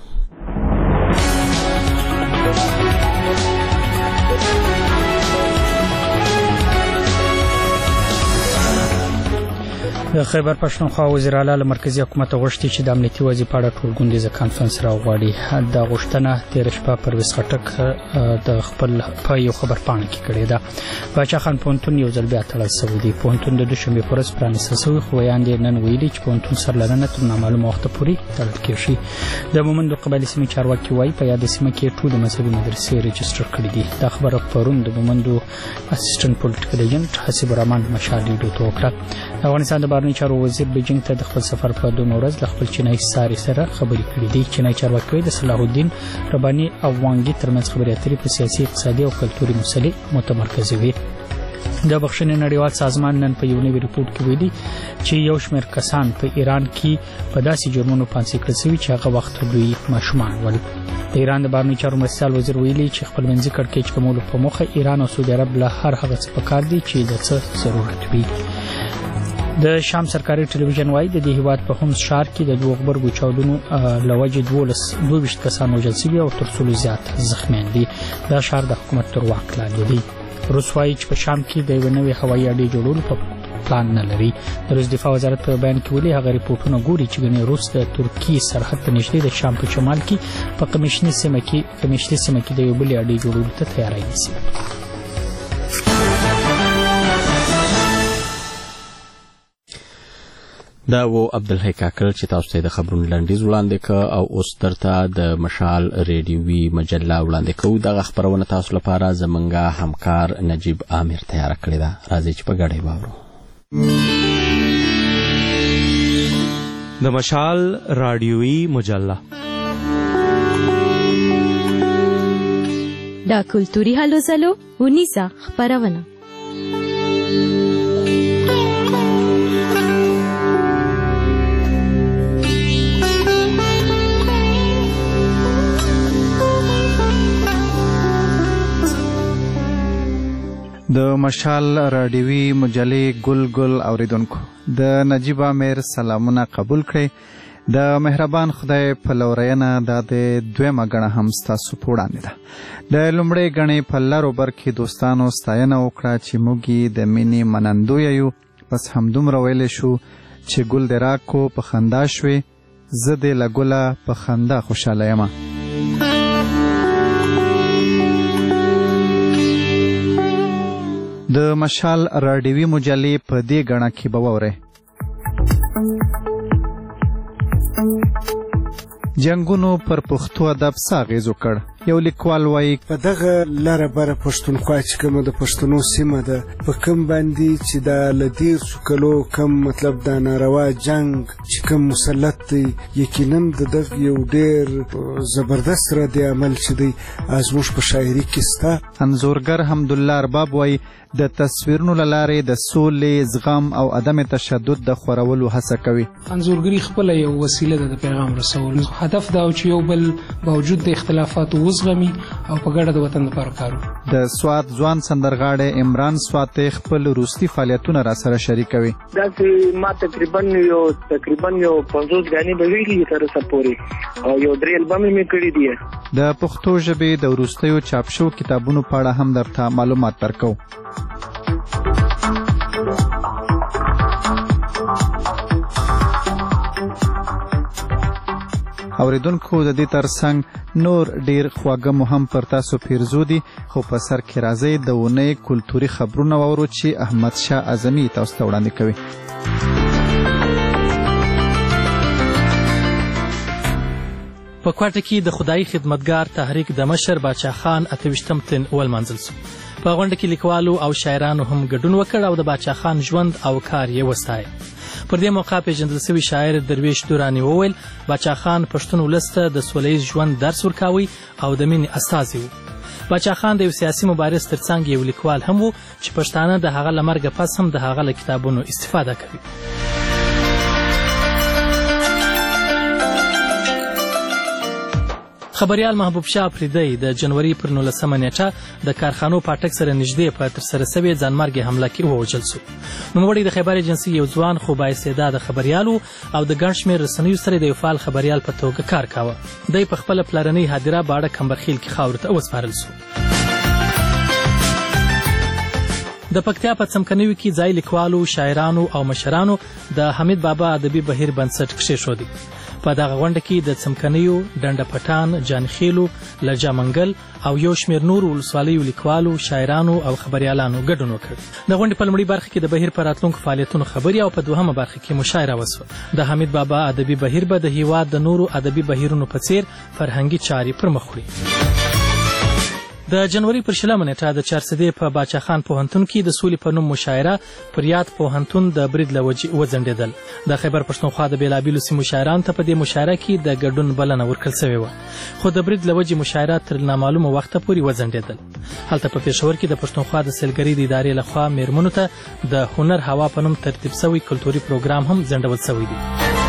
Speaker 2: د خیبر پښتونخوا وزیر اعلی له مرکزی حکومت غوښتي چې د امنیتي وضعیت په اړه ټولګونډیزه کانفرنس راوغواړي. دا غوښتنه تېره شپه پرویز خټک د خپل په یو خبرپاڼه کې کړې ده. باچا خان پوهنتون یو ځل بیا تړل شوی دی. پوهنتون د دوشنبې په ورځ پرانیستل شوی، خو ویاندې نن ویلي چې پوهنتون سرلرنه تر نامعلومه وخته پورې تړل کېږي. د مومندو قبایلي سیمې چارواکي وایي په یاده سیمه کې ټولې مذهبي مدرسې رجسټر کړي دي. دا خبره پرون د مومندو اسسټنټ پولیټیکل ایجنټ حسیب الرحمن مشال ریډیو ته وکړه. افغانستان د بهرنیو چارو وزیر بیجینګ ته د خپل سفر په 2 ورځ له خپل چینایي ساري سره خبرې کړې دي. چینایي چارواکي د صلاح الدین رباني او وانګي ترمنځ خبرې اترې په سیاسي، اقتصادي او کلتوري مسلې متمرکز وي. د بخښنې نړیوال سازمان نن په یو نوي ریپورت کې ویلي چې یو شمېر کسان په ایران کې په داسې جرمونو پانسي کړل شوي چې هغه وخت دوی ماشومان ول. د ایران د بهرنیو چارو مرستیال وزیر ویلي چې خپلمنځي کړکېچ کمولو په موخه ایران او سعودي عرب له هر هغه څه پکار دي چې د څه ضرورت وي. د شام سرکاري ټلویزیون وایي د دې هیواد په هم شهر کې د 2 غبرګو چاودنو له وجې 22 کسان وژل شوي او تر 100 زیات زخمیان دي. دا شهر د حکومت تر واک لاندې دی. روس وایي چې په شام کې د یوې نوې هوایي اډې جوړولو په پلان نه لري. د روس دفاع وزارت په بیان کې ویلي هغه ریپورتونه ګوري چې ګنې روس د ترکیې سرحد ته نږدې د شام په شمال کې په قمیشلي سیمه کې د یو بلې اډې جوړولو ته تیاری نیسي. دا و عبدالحی کاکړ چې تاسو ته د خبرونو لنډیز وړاندې کړ او اوس درته د مشال ریډیوي مجله وړاندې کوو. دغه خبرونه تاسو لپاره زمونږ همکار نجیب عامر تیار کړې ده. راځئ چې په ګډه یې واورو.
Speaker 12: د مشال رادیوي مجله
Speaker 15: دا کلتوري هلو ځلو ونیزه خبرونه.
Speaker 18: د مشال رادیوي مجلې ګل اوریدونکو د نجیب عامر سلامونه قبول کړئ. د مهربان خدای په لورینه د دویمه غړه هم ستاسو په وړاندې ده. د لومړۍ غړې په لارو بر کې دوستانو ستاینه وکړه چې موږ د مینې منندو یو. بس همدومره ویلی شو چې ګل د راکو په خندا شوې، زه د لګوله په خندا خوشاله یم. د مشال رادیوي مجلې په دې غړه کې به واورئ جنگونو پر پښتو ادب ساغیز وکړ. یو لیکوال وایي
Speaker 4: په دغه لاره بره پښتونخوا چې کومه د پښتنو سیمه ده په کوم باندې چې د لدیر کلو کم مطلب د ناروا جنگ چې کوم مسلط دی، یقینا د دغه یو ډیر زبردست رد عمل چې دی ازموش په شاعري کې ستا.
Speaker 18: انځورګر حمدالله ارباب وایي د تصویرونو له لارې د سولې، زغم او عدم تشدد د خورولو هڅه کوي.
Speaker 5: انځورګري خپل یو وسیله ده د پیغام رسولو. هدف دا چې یو بل باوجود د اختلافاتو وزغمي او په ګډه د وطن لپاره کار وکړي. د
Speaker 18: سوات ځوان سندرغاړی عمران سواتي خپل روستي فعالیتونه را سره شریکوي.
Speaker 14: دا چې ما تقریبا یو 50 غانې به ویلي تر اوسه پورې او یو 3 البم مې کړي دي.
Speaker 18: د پښتو ژبې د وروستیو چاپ شوو کتابونو په اړه هم درته معلومات درکو. اوریدونکو د دې ترڅنګ نور ډیر خواږه مو هم پر تاسو پیرزو دي، خو په سر کې راځي د اونۍ کلتوري خبرونه واورو چې احمد شاه اعظمي تاسو ته وړاندې کوي.
Speaker 7: په کوټه کې د خدای خدمتګار تحریک د مشر باچا خان 28م تن ولمانځل شو. په غونډه کې لیکوالو او شاعرانو هم ګډون وکړ او د باچا خان ژوند او کار یې وستایه. پر دې موقع پیژندل شوی شاعر درویش دورانی وویل باچا خان پښتون ولس ته د سولهییز ژوند درس ورکاوه او د مینې استازی و. باچا خان د یو سیاسي مبارز ترڅنګ یو لیکوال هم و چې پښتانه د هغه له مرګه پس هم د هغه له کتابونو استفاده کوي. خبریال محبوب شاه افریدی د جنوري پر 19 نیټه د کارخانو پاټک سره نږدې په ترسره شوې ځانمرګي حمله کې ووژل شو. نوموړی د خیبر ایجنسي یو ځوان خو بااستعداده خبریالو او د ګڼ شمېر رسنیو سره د یو فعال خبریال په توګه کار کاوه. دی په خپله پلرنۍ هدیره باړه کمبرخیل کې خاورو ته وسپارل شو. د پکتیا په څمکنیو کې ځای لیکوالو، شاعرانو او مشرانو د حمید بابا ادبي بهیر بنسټ کېښودی. په دغه غونډه کې د څمکنیو، ډنډه پټان، جانخیلو، لجه منګل او یو شمېر نورو ولسوالیو لیکوالو، شاعرانو او خبریالانو ګډون وکړ. د غونډې په لومړي برخه کې د بهیر په راتلونکو فعالیتونو خبرې او په دوهمه برخه کې مشاعره وسوه. د حمید بابا ادبي بهیر به د هیواد د نورو ادبي بهیرونو په څیر فرهنګي چارې پرمخ وړي. د جنوري پر 20 نیټه د چارسدې په باچا خان پوهنتون کې د سولې په نوم مشاعره پر یاد پوهنتون د برید له وجې وځنډېدل. د خیبر پښتونخوا د بېلابېلو سیمو شاعرانو ته په دې مشاعره کې د ګډون بلنه ورکړل شوې وه، خو د برید له وجې مشاعره تر نامعلومه وخته پورې وځنډېدل. هلته په پېښور کې د پښتونخوا د سیلګرۍ د ادارې لخوا میرمنو ته د هنر هوا په نوم ترتیب شوی کلتوري پروګرام هم ځنډول شوی دی.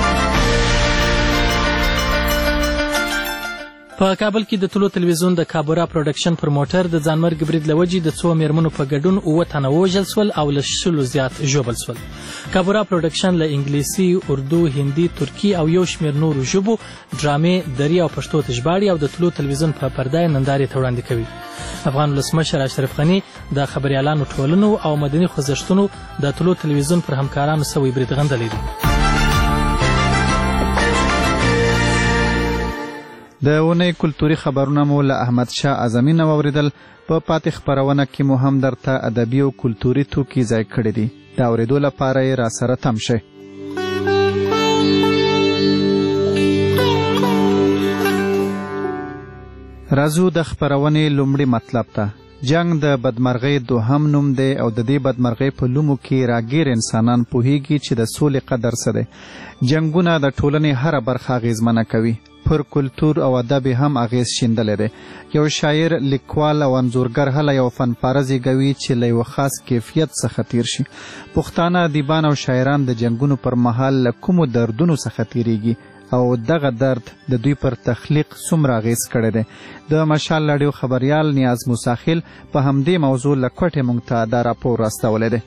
Speaker 7: په کابل کې د طلوع تلویزیون د کابورا پروډکشن پروموټر د ځانمرګ برید له وجې د 2 میرمنو په ګډون 9 تنه ووژل شول او له 100 زیات ژوبل شول. کابورا پروډکشن له انګلیسي، اردو، هندي، ترکي او یو شمېر نورو ژبو ډرامې، دري او پښتو ته ژباړي او د طلوع تلویزیون په پرده نندارې ته وړاندې کوي. افغان ولسمشر اشرف غني د خبریالانو ټولنو او مدني خوځښتونو د طلوع تلویزیون پر همکارانو سوی برید غندلی دی.
Speaker 18: د اونۍ کلتوري خبرونه مو له احمد شاه اعظمي نه واورېدل. په پاتې خپرونه کې مو هم درته ادبي او کلتوري توکي ځای کړي دي. د اورېدو لپاره یې راسره تم شئ. راځو د خپرونې لومړي مطلب ته. جنگ د بدمرغۍ دوهم نوم دی او د دې بدمرغۍ په لومو کې راګیر انسانان پوهیږي چې د سولې قدر څه دی. جنگونه د ټولنې هره برخه اغیزمنه کوي. پر کلتور او ادب هم اغیز شیندلی دی. یو شاعر، لیکوال او انځورګر هله یو فنپاره زیږوي چې له یوه خاص کیفیت څخه تیر شي. پښتانه ادیبان او شاعران د جنګونو پر مهال له کومو دردونو څخه تیریږي او دغه درد د دوی پر تخلیق څومره اغیز کړی دی. د مشال راډیو خبریال نیاز موساخیل په همدې موضوع له کوټې موږ ته دا راپور راستولی دی.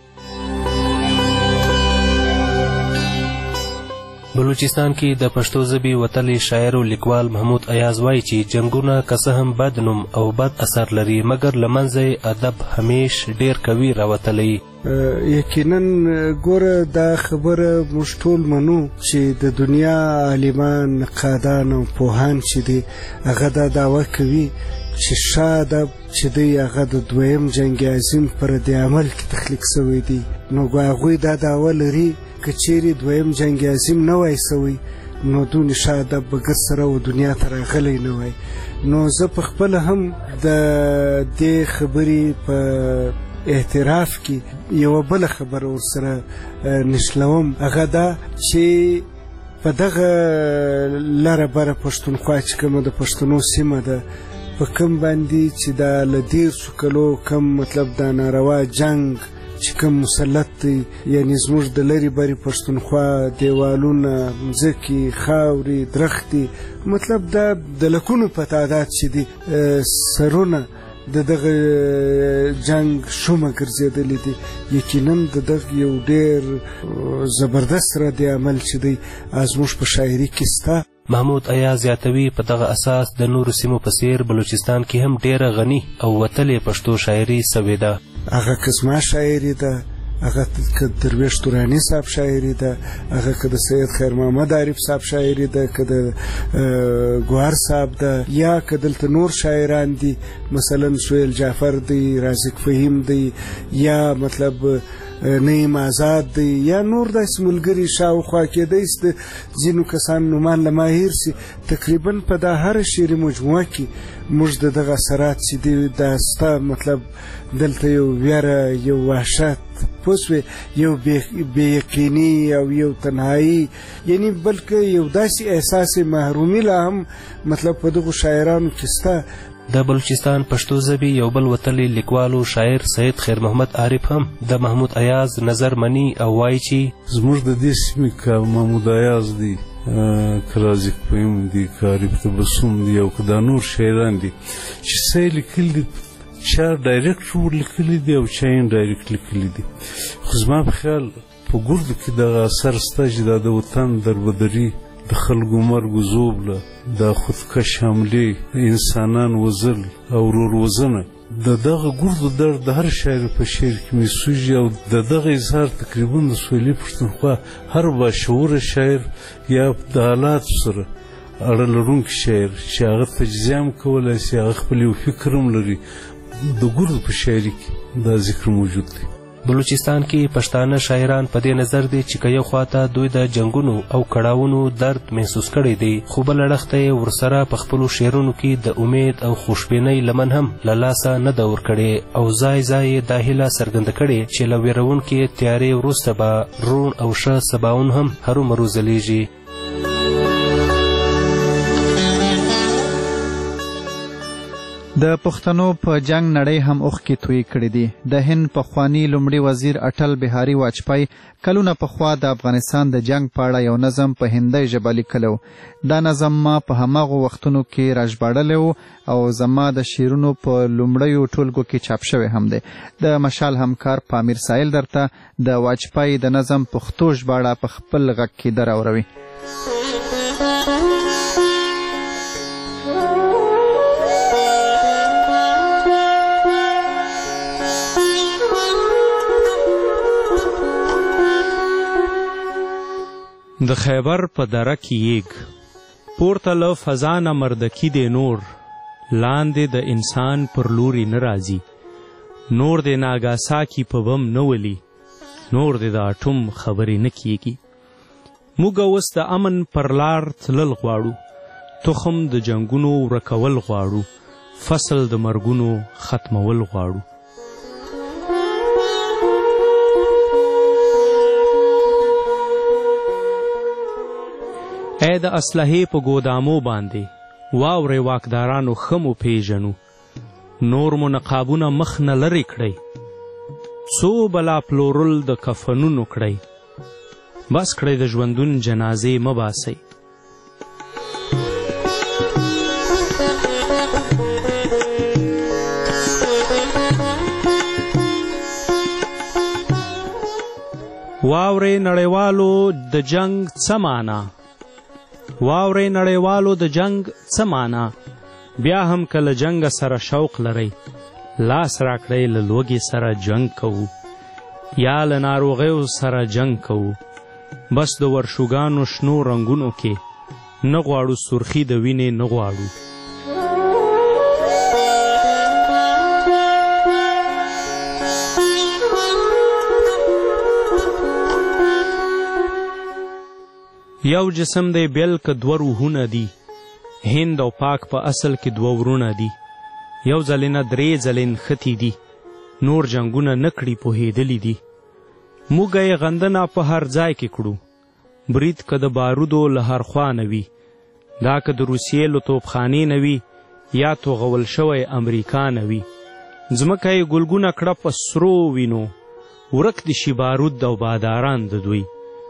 Speaker 8: بلوچستان کې د پښتو ژبې وتلی شاعر او لیکوال محمود ایاز وایي چې جنګونه که څه هم بد نوم او بد اثر لري مګر له منځه ادب همیش ډیر قوي راوتلی.
Speaker 4: یقینا ګوره دا خبره موږ ټول منو چې د دنیا عالمان، نقادان او پوهان چې دي هغه دا دعوه کوي چې ښه ادب چې دی هغه د دویم جنګ عظیم پر رد عمل کې تخلیق شوی دی. نو هغوی دا دعوه لري که چیرې دویم جنګ عظیم نه وای سوی نو دون ښه ادب به ګر سره و دنیا ته راغلی نه وای. نو زه په خپله هم د دې خبرې په اعتراف کې یوه بله خبره ورسره نښلوم، هغه دا چې په دغه لره بره پښتونخوا چې کومه د پښتنو سیمه ده په کوم باندې چې دا له 10 کلو کم مطلب دا ناروا جنگ چې کوم مسلط دی، یعنی زموږ د لرې برې پښتونخوا دیوالونه، مځکې، خاورې، درختې، مطلب دا د لکونو په تعداد چې دي سرونه د دغه جنگ شومه ګرځېدلی دي. یقینا د دغه یو ډېر زبردست رد عمل چې دی زموږ په شاعري کې سته.
Speaker 8: محمود ایاز زیاتوي په دغه اساس د نورو سیمو په څیر بلوچستان کې هم ډیره غني او وتلې پښتو شاعري سوې ده.
Speaker 4: هغه که زما شاعري ده، هغه که درویش تورانی صاحب شاعري ده، هغه که د سید خیر محمد عارف صاحب شاعري ده، که د ګوهر صاحب ده، یا که دلته نور شاعران دي مثلا سهیل جعفر دی، رازق فهیم دی، یا مطلب نعیم آزاد دی، یا نور داسې ملګري شاوخوا کېدای شي د ځینو کسان نومان له ما هیر سي. تقریبا په دا هره شعري مجموعه کې موږ د دغه اثرات چې دي دا ستا مطلب دلته یو ویره، یو وحشت، پوه شوې، یو بېیقیني او یو تنهایي، یعنی بلکې یو داسې احساس محرومي لا هم مطلب په دغو شاعرانو کې سته.
Speaker 8: د بلوچستان پښتو ژبې یو بل وتلی لیکوالو شاعر سید خیر محمد عارف هم د محمود ایاز نظر مني او وایي چې
Speaker 9: زموږ د دې سیمې که محمود ایاز دی، که رازق فهیم دی، که عارف تبسم دی، او که دا نور شاعران دي چې څه یې لیکلي دي، چا ډایرکټ ورلیکلي دي او چا یې ډایرکټ لیکلي دي. خو زما په خیال په ګردو کې دغه اثر شته چې دا د وطن دربدري، د خلکو مرګ و زوبله، د خودکش حملې، انسانان وژل او ورور-وژنه، د دغه ګردو درد د هر شاعر په شعر کې محسوسېږي او د دغه اظهار تقریبا د سویلي پښتونخوا هر باشعوره شاعر یا د حالاتو سره اړه لرونکی شاعر چې هغه تجزیه هم کولی شي، هغه خپل یو فکر هم لري، د ګردو په شاعري کې دا ذکر موجود دی.
Speaker 8: بلوچستان کې پښتانه شاعران په دې نظر دي چې که یو خواته دوی د جنګونو او کړاوونو درد محسوس کړی دی، خو بل اړخ ته یې ورسره په خپلو شعرونو کې د امید او خوشبینۍ لمن هم له لاسه نه ده ورکړې او ځای ځای یې دا هیله څرګنده کړې چې له ویرونکې تیارې وروسته به روڼ او ښه سباون هم هرومرو ځلیږي.
Speaker 18: د پښتنو په جنگ نړۍ هم اوښکې تویې کړې دي. د هند پخواني لومړي وزیر اټل بهاري واجپای کلونه پخوا د افغانستان د جنگ په اړه یو نظم په هندۍ ژبه لیکلی و. دا نظم ما په هماغو وختونو کې راژباړلی و او زما د شعرونو په لومړیو ټولګو کې چاپ شوی هم دی. د مشال همکار پامیر سایل درته د واجپای د نظم پښتو ژباړه په خپل غږ کې دراوروي.
Speaker 11: د خیبر په دره کې یېږ پورته له فضانه مردکي دی نور، لاندې د انسان پر لوري نه راځي، نور د ناګاساکي په بم نه ولي، نور د اټوم خبرې نه کیږي. موږ اوس د امن پر لار تلل غواړو، تخم د جنګونو ورکول غواړو، فصل د مرګونو ختمول غواړو. ای د اسلحې په ګودامو باندې واورئ واکدارانو ښه مو پیژنو، نور مو نقابونه مخ نه لرې کړئ، څو بلا پلورل د کفنونو کړئ، بس کړئ د ژوندون جنازې مه باسئ. واورئ نړیوالو د جنگ څه معنا، واورئ نړیوالو د جنگ څه معنا، بیا هم که له جنګه سره شوق لرئ، لاس راکړئ له لوږې سره جنگ کوو، یا له ناروغیو سره جنگ کوو، بس د ورشوګانو شنو رنګونو کې نه غواړو سرخي د وینې نه غواړو. یو جسم دی بیل که دوه روحونه دي، هند او پاک په اصل کې دوه ورونه دي، یو ځلې نه درې ځلې نښتي دي، نور جنګونه نه کړي پوهېدلي دي. موږ یې غندنه په هر ځای کې کړو، برید که د بارودو له هر خوا نه وي، دا که د روسیې له توپخانې نه وي یا توغول شوی امریکا نه وي، ځمکه یې ګلګونه کړه په سرو وینو، ورک دي شي بارود او باداران د دوی.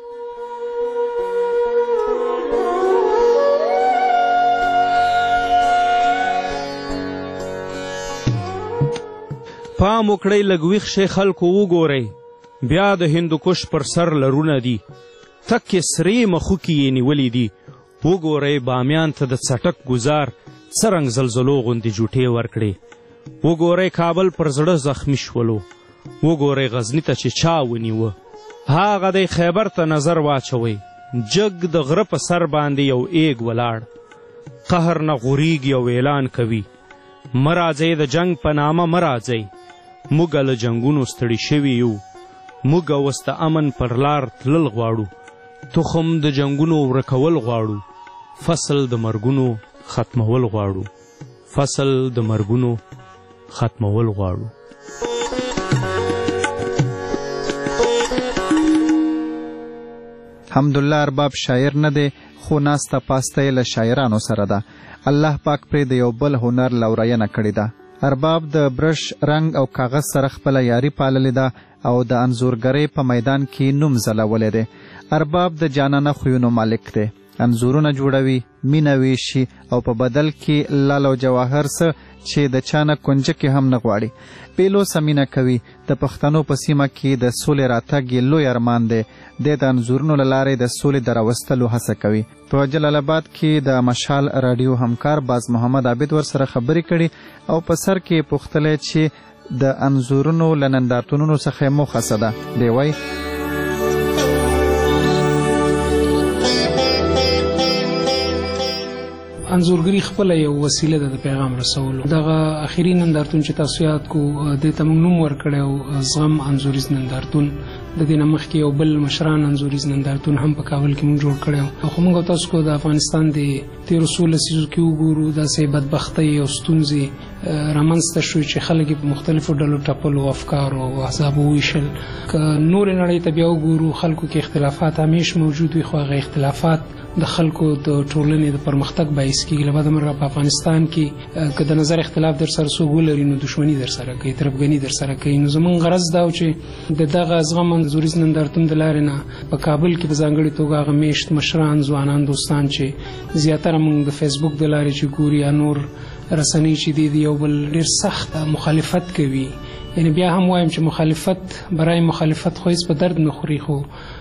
Speaker 11: پام وکړئ لږ ویښ شئ خلکو وګورئ، بیا د هندوکش پر سر لرونه دي، تکې سرې مخوکې یې نیولې دي، وګورئ بامیان ته د څټک ګزار څرنګ زلزلو غوندې جوټې ورکړې، وګورئ کابل پر زړه زخمي شولو، وګورئ غزني ته چې چا ونیوه هغه دی خیبر ته نظر واچوئ جګ د غره په سر باندې یو ایږ ولاړ قهر نه غوریږي او اعلان کوي مه راځئ د جنګ په نامه مه راځئ موږ له جنګونو ستړي شوي یو موږ اوس د امن پر لار تلل غواړو تخم د جنګونو ورکول غواړو فصل د مرګونو ختمول غواړو فصل د مرګونو ختمول غواړو.
Speaker 18: حمدالله ارباب شاعر نه دی خو ناسته پاسته یې له شاعرانو سره ده. الله پاک پرې د یو بل هنر لورینه کړې ده. ارباب د برش رنګ او کاغذ سره خپله یاري پاللې ده او د انځورګرۍ په میدان کې نوم ځلولی دی. ارباب د جانانه خویونو مالک دی. انځورونه جوړوي، مینه ویشي او په بدل کې لال او جواهر څه چې د چا نه کنجکې هم نه غواړي. پیلو سمینه کوي. د پښتنو په سیمه کې د سولې راتګ یې لوی ارمان دی. د انځورونو له لارې د سولې د راوستلو هڅه کوي. په جلال آباد کې د مشال راډیو همکار باز محمد عابد ورسره خبرې کړي او په سر کې پوښتلی چې د انځورونو له نندارتونونو څخه یې موخه څه ده. دی وایي
Speaker 5: انځورګري خپله یو وسیله ده د پیغام رسولو. دغه اخري نندارتون چې تاسو یاد کو دې ته موږ نوم ورکړی او زغم انځوریز نندارتون. د دې نه مخکې یو بل مشران انځوریز نندارتون هم په کابل کې موږ جوړ کړی. خو موږ تاسو کو د افغانستان د تېرو 16 لسیزو کې وګورو داسې بدبختۍ او ستونزې رامنځته شوې چې خلک په مختلفو ډلو ټپلو افکارو او احزابو وویشل. که نورې نړۍ ته بیا وګورو خلکو کې اختلافات همیش موجود وي خو هغه اختلافات د خلکو د ټولنې د پرمختګ باعث کېږي. له بده مرغه په افغانستان کې که د نظر اختلاف در سره څوک ولري نو دښمني در سره کوي، تربګني در سره کوي. نو زموږ غرض دا و چې د دغه زغم انځوریز نندارتون د لارې نه په کابل کې په ځانګړې توګه هغه میشت مشران ځوانان دوستان چې زیاتره موږ د فیسبوک د لارې چې ګوري یا نور رسنۍ چې دي د یو بل ډېر سخت مخالفت کوي. یعنی بیا هم وایم چې مخالفت برای مخالفت خو هیڅ په درد نه خوري، خو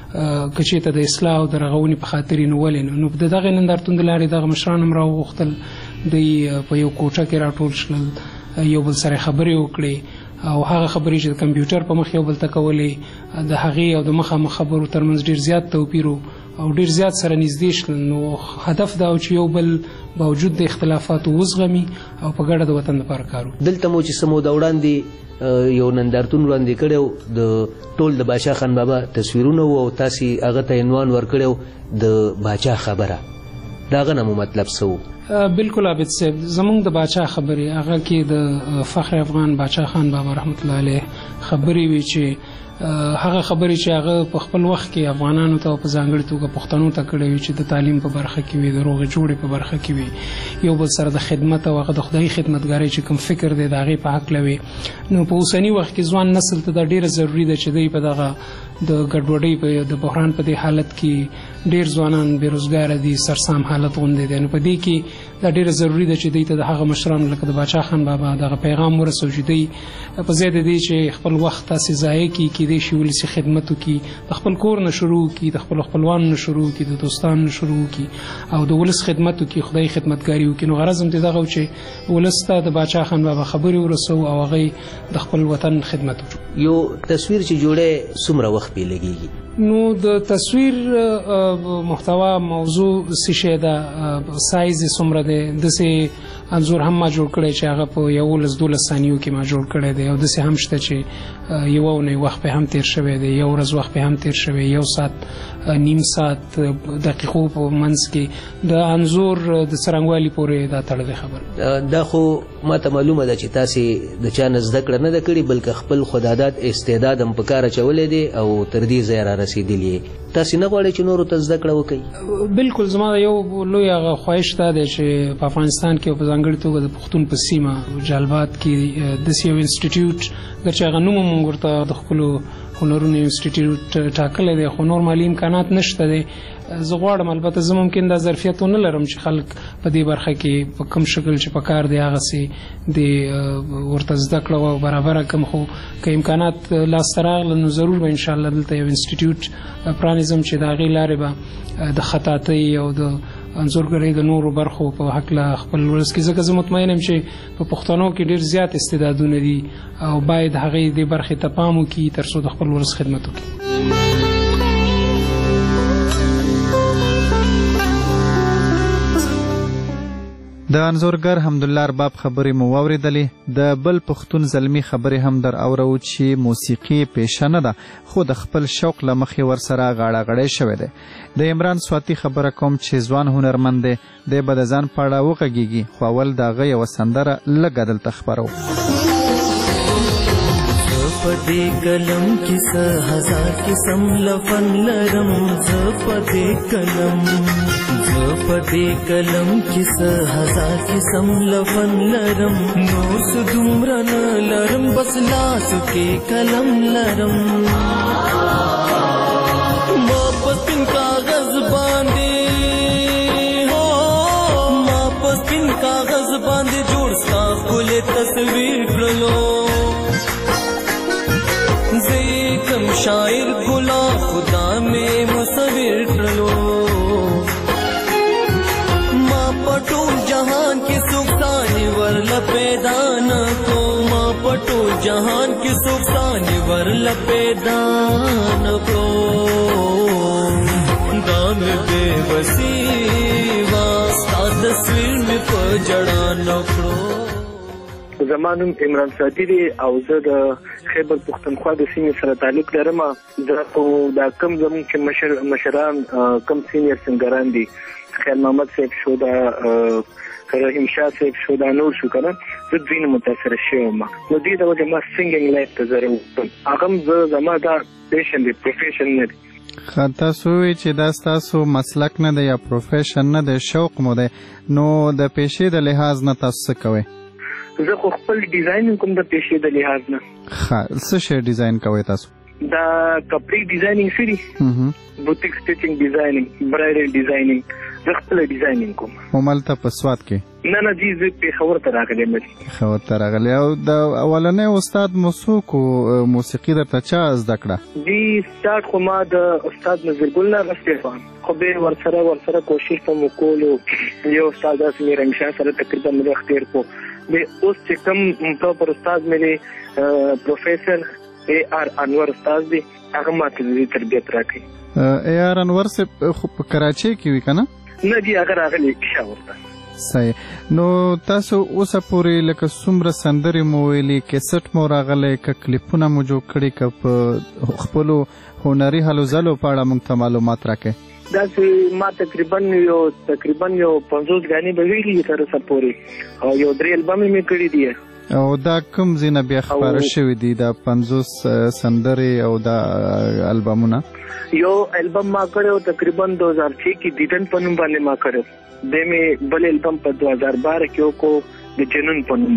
Speaker 5: که چېرته د اصلاح او د رغونې په خاطر یې نو ولې نو د دغې نندارتون د لارې دغه مشران هم راوغوښتل دوی په یو کوټه کې راټول شول، یو بل سره خبرې وکړې او هغه خبرې چې د کمپیوټر په مخ یو بل ته کولې د هغې او د مخامخ خبرو ترمنځ ډېر زیات توپیر او ډېر زیات سره نږدې شول. نو هدف دا و چې یو بل باوجود د اختلافاتو وزغمي او په ګډه د وطن لپاره کار وکړي.
Speaker 6: دلته مو چې څه موده وړاندې یو نندارتون وړاندې کړی د ټول د باچا خان بابا تصویرونه وو او تاسې هغه ته عنوان ورکړی د باچا خبره. د هغه نه مو مطلب څه و؟
Speaker 5: بالکل عابد صاحب زمونږ د باچا خبرې هغه کې د فخر افغان باچا خان بابا رحمت الله علیه خبرې وي چې هغه خبرې چې هغه په خپل وخت کې افغانانو ته په ځانګړې توګه پښتنو ته کړې وي چې د تعلیم په برخه کې وي، د روغې جوړې په برخه کې وي، یو بل سره د خدمت او هغه د خدایي خدمتګارۍ چې کوم فکر دی د هغې په هکله وي. نو په اوسني وخت کې ځوان نسل ته دا ډېره ضروري ده چې دوی په دغه د ګډوډۍ د بحران په دې حالت کې ډېر ځوانان بېروزګاره دي، سرسام حالت غوندې دی. نو په دې کې دا ډېره ضروري ده چې دوی ته د هغه مشرانو لکه د باچا خان بابا دغه پیغام ورسوي چې دوی په ځای د دې چې خپل وخت تاسې ضایع کړي کیدای شي ولسي خدمت وکړي، د خپل کور نه شروع کړي، د خپلو خپلوانو نه شروع کړي، د دوستانو نه شروع کړي او د ولس خدمت وکړي، خدای خدمتګاري وکړي. نو غرض هم دې دغه و چې ولس ته د باچا خان بابا خبرې ورسوو او هغوی د خپل وطن خدمت وکړي.
Speaker 6: یو تصویر چې جوړی څومره وخت پې لګېږي؟
Speaker 5: نو د تصویر محتوا موضوع څه شی ده، سایز یې څومره دی، داسې انځور هم ما جوړ کړی چې هغه په 11-12 ثانیو کې ما جوړ کړی دی او داسې هم شته چې یوه اونۍ وخت پې هم تېر شوی دی، یو ورځ وخت پې هم تېر شوی، 1 ساعت نیم ساعت دقیقو په منځ کې د انځور د څرنګوالي پورې دا تړلې خبره.
Speaker 6: دا خو ما ته معلومه ده چې تاسې د چا نه زده کړه نه ده کړې بلکې خپل خودعادت استعداد هم په کار اچولی دی او تر دې ځایه را رسېدلي. تاسې نه غواړئ چې نورو ته زده کړه وکړئ؟
Speaker 5: بالکل زما یو لوی هغه خواهش دا دی چې په افغانستان کې او په ځانګړې توګه د پښتون په سیمه جلبات کې داسې یو انسټیټیوټ چې هغه نوم هم موږ ورته د خپلو هنرونو انسټیټیوټ ټاکلی دی خو نور مالي امکانات نشته دی. زه غواړم البته زه ممکن دا ظرفیت ونه لرم چې خلک په دې برخه کې په کوم شکل چې په کار دی هغسې د ورته زده کړه او برابره کړم. خو که امکانات لاسته راغله نو ضرور به انشاءالله دلته یو انسټیټیوټ پرانیزم چې د هغې لارې به د خطاطۍ او د انځورګرۍ د نورو برخو په هکله خپل ولس کې ځکه زه مطمئن یم چې په پښتنو کې ډېر زیات استعدادونه دي او باید هغې دې برخې ته پام وکړي تر څو د خپل ولس خدمت وکړي.
Speaker 18: د انځورګر حمدالله ارباب خبرې مو واورېدلې. د بل پښتون زلمي خبرې هم در اورو چې موسیقي پیشه نه ده خو د خپل شوق له مخې ورسره غاړه غړی شوی دی. د عمران سواتی خبره کوم چې ځوان هنرمند دی دی به د ځان په اړه وغږېږي خو اول د هغه یوه سندره لږه دلته خپرو.
Speaker 13: په دې قلم کې څه هزار قسم لفن لرم زه په دې قلم کې څه هزار قسم لفن لرم نور څه دومره نه لرم بس لاسو کې قلم لرم ما په سپین کاغذ باندې جوړ ستا ښکلی تصویر کړلو کم شاعر ګلا خدا میں مصور کړلو ما پټول جهان کې سوکسانی ورل پیدا نه کو ما پټول جهان کې سوکسانی ورل پیدا نه کو دام بے وسی واستا تصویر می په جړا نکړو.
Speaker 16: زمانم عمران سواتی دی او زه د خیبر پښتونخوا د سیمې سره تعلق لرم. زه خو دا کم زموږ چې مشران کم سینیر سنګران دي خیال محمد صاحب شو دا رحیم شاه صاحب شو دا نور شو کنه زه دوی نه متاثره شوی یم. نو دې د وجه ما سنګینګ لایف ته زه راووتم. هغه هم زه زما دا پیشن دی پروفیشن نه دی.
Speaker 18: تاسو وایئ چې دا ستاسو مسلک نه دی یا پروفیشن نه دی شوق مو دی نو د پیشې د لحاظ نه تاسو څه کوئ؟
Speaker 16: زه خو خپل ډیزاینینګ کوم د پیشې د لحاظ نه.
Speaker 18: څه شی ډیزاین کوئ تاسو؟
Speaker 16: دا کپړې ډیزاینینګ سری بوتیک سټیچینګ ډیزاینینګ برایډل ډیزاینینګ زه خپل ډیزاینینګ کوم.
Speaker 18: همالته په سوات کې؟
Speaker 16: نه جی زه پېښور ته راغلی یم.
Speaker 18: پېښور ته راغلی. او د اولنی استاد مو څوک و موسیقي درته چا زده کړه؟
Speaker 16: جی سټارټ خو ما د استاد نظرګل نه اخیستی وم خو بیا ورسره کوشش په مو کولو یو استاد داسې مې رنګشاه سره تقریبا مې وخت تېر کړو. اوس چې کوم پراپر استاد مې پروفیسر اے آر انور استاد دی هغه ماته د تربیت راکوي.
Speaker 18: اے آر انور صاحب خو په کراچۍ کې وي که نه؟
Speaker 16: نه جی هغه راغلی پېښور ته.
Speaker 18: صحیح. نو تاسو اوسه پورې لکه څومره سندرې مو ویلي کیسټ مو راغلی که کلیپونه مو جوړ کړي که په خپلو هنري هلو ځلو په اړه موږ ته معلومات راکړئ.
Speaker 16: داسې ما تقریبا یو 50 غانې به ویلي تر اوسه پورې او یو 3 البم مې کړي دي.
Speaker 18: او دا کوم ځای نه بیا خپاره شوي دي دا 50 سندرې او دا البمونه؟
Speaker 16: یو البم ما کړی تقریبا 2006 کې دیدن په نوم باندې ما کړی. د مې بل البم په 2012 کې وکړو د جنون په نوم.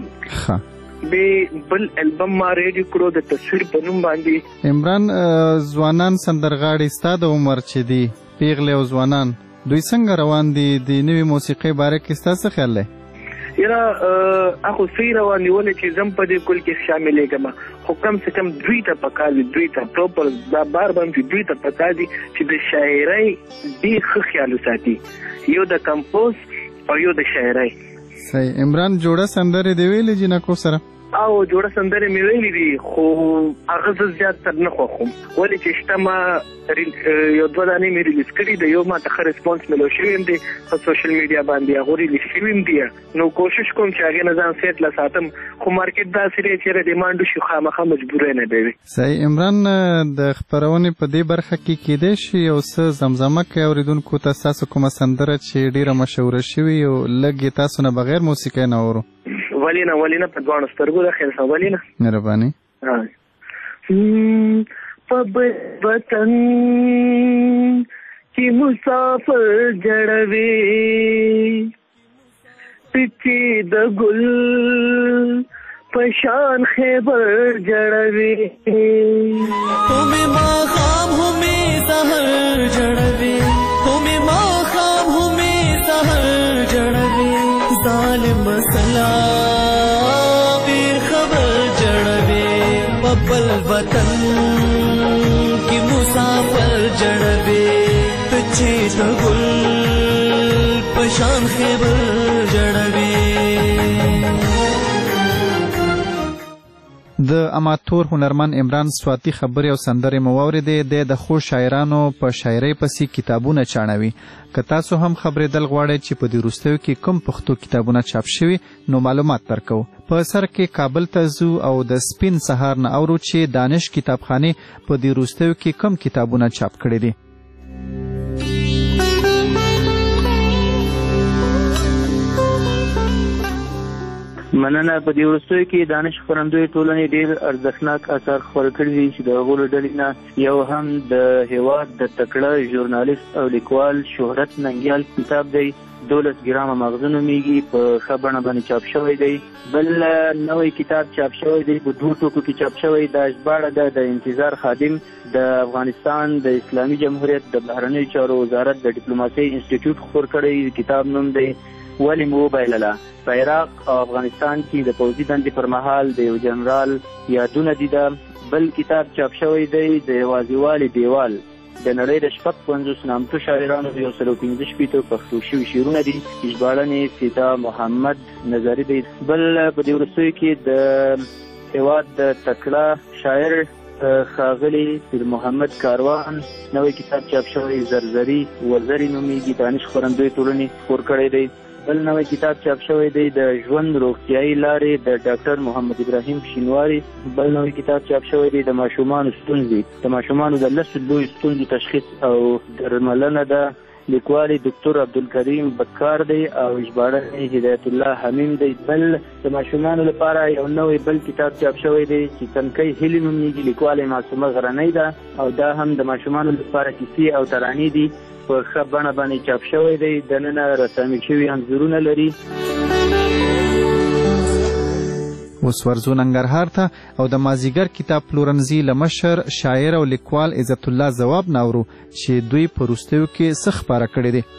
Speaker 16: بل البم ما ریډي کړو د تصویر په نوم باندې.
Speaker 18: عمران ځوانان سندرغاړي ستا د عمر چې دي پیغلې او ځوانان دوی څنګه روان دي د نوې موسیقۍ باره کې ستا څه خیال دی؟
Speaker 16: یاره هغه صحیح روان دي ولې چې زم په دې کل کې شاملېږم خو کم څه کم دوی ته پکار دي دوی ته پروپر دا بار باندې دوی ته پکار دي چې د شاعرۍ ډېر ښه خیال وساتي یو د کمپوز او یو د شاعرۍ.
Speaker 18: صحیح. عمران جوړه سندرې دې ویلې جنکو سره؟
Speaker 16: او جوړه سندرې مې ویلې دي خو هغه زه زیات تر نه خوښوم ولې چې شته ما یو 2 دانې مې ریلیز کړي د یو ما ته ښه ریسپانس ملو شوی دی په سوشل میډیا باندې هغه ریلیز شوي دي نو کوشش کوم چې هغې نه ځان سیټ له ساتم خو مارکیټ داسې دی چې ډیمانډ وشي خامخا مجبوری نه دی.
Speaker 18: صحیح. عمران د خپرونې په دې برخه کې کیدای شي یو څه زمزمه کوي اورېدونکو ته ستاسو کومه سندره چې ډېره مشهوره شوې او لږ یې تاسو نه بغیر موسیقۍ نه اورو؟
Speaker 16: ولینه په دواړو سترګو د خیر سره ولینه
Speaker 18: مهرباني.
Speaker 16: په وطن کې مسافر جړوي پچې د ګل پشان خیبر جړوي
Speaker 13: همې ماښام همې سحر جړوي همې ماښام همې سحر جړوي ظالم سلا بل وطن کی مسافر جڑوے تچھے د گل پشان خیبر جړوي.
Speaker 18: د اماتور هنرمن عمران سواتی خبرې او سندرې مو واورېدې. د خو شاعرانو په شاعرۍ پسې کتابونه چاڼوي. که تاسو هم خبرېدل غواړئ چې په دې وروستیو کې کوم پښتو کتابونه چاپ شوي نو معلومات درکو. په سر کې کابل ته ځو او د سپین سهار نه اورو چې دانش کتابخانې په دې وروستیو کې کوم کتابونه چاپ کړي دي.
Speaker 16: مننه. په دې وروستیو کې دانش خپرندوی ټولنې ډېر ارزښتناک اثار خپاره کړي دي چې د هغو له ډلې نه یو هم د هېواد د تکړه ژورنالیست او لیکوال شهرت ننګیال کتاب دی، 12 ګرامه مغزه نومیږي، په ښه بڼه باندې چاپ شوی دی. بل نوی کتاب چاپ شوی دی، په 2 ټوکو کې چاپ شوی. دا ژباړه ده د انتظار خادم د افغانستان د اسلامي جمهوریت د بهرنیو چارو وزارت د ډیپلوماسۍ انسټیټیوټ خپور کړی. کتاب نوم دی ولې مو وبایلله. په عراق او افغانستان کې د پوځي دندې پر مهال د یو جنرال یادونه دي. ده بل کتاب چاپ شوی دی د یوازیوالي دیوال، د نړۍ د 55 نامتو شاعرانو 115 پښتو شوي شعرونه دي. ژباړنې فدا محمد نظري دی. بل په دې وروستیو کې د هېواد د تکړه شاعر ښاغلي پیر محمد کاروان نوی کتاب چاپ شوی زرزري وزري نومیږي، دانش خپرندوی ټولنې خپور کړی دی. بل نوی کتاب چاپ شوی دی د ژوند روغتیایي لارې د ډاکټر محمد ابراهیم شینواري. بل نوی کتاب چاپ شوی دی د ماشومانو ستونزې، د ماشومانو د 10 لویو ستونزو تشخیص او درملنه ده. لیکوال ډاکټر عبدالکریم بکار دی او ژباړن هدایت الله حمیم دی. بل د ماشومانو لپاره یو نوی بل کتاب چاپ شوی دی چې تنکۍ هیلې نومیږي، لیکوال معصومه غرنۍ ده او دا هم د ماشومانو لپاره کیسې او ترانې دي. په ښه بڼه باندې چاپ شوی دی، دننه رسامي شوي انځورونه لري.
Speaker 18: اوس ورځو ننګرهار ته او د مازیګر کتاب پلورنځي له مشر شاعر او لیکوال عزت الله ځواب ناورو چې دوی په وروستیو کې څه خپاره کړي دي.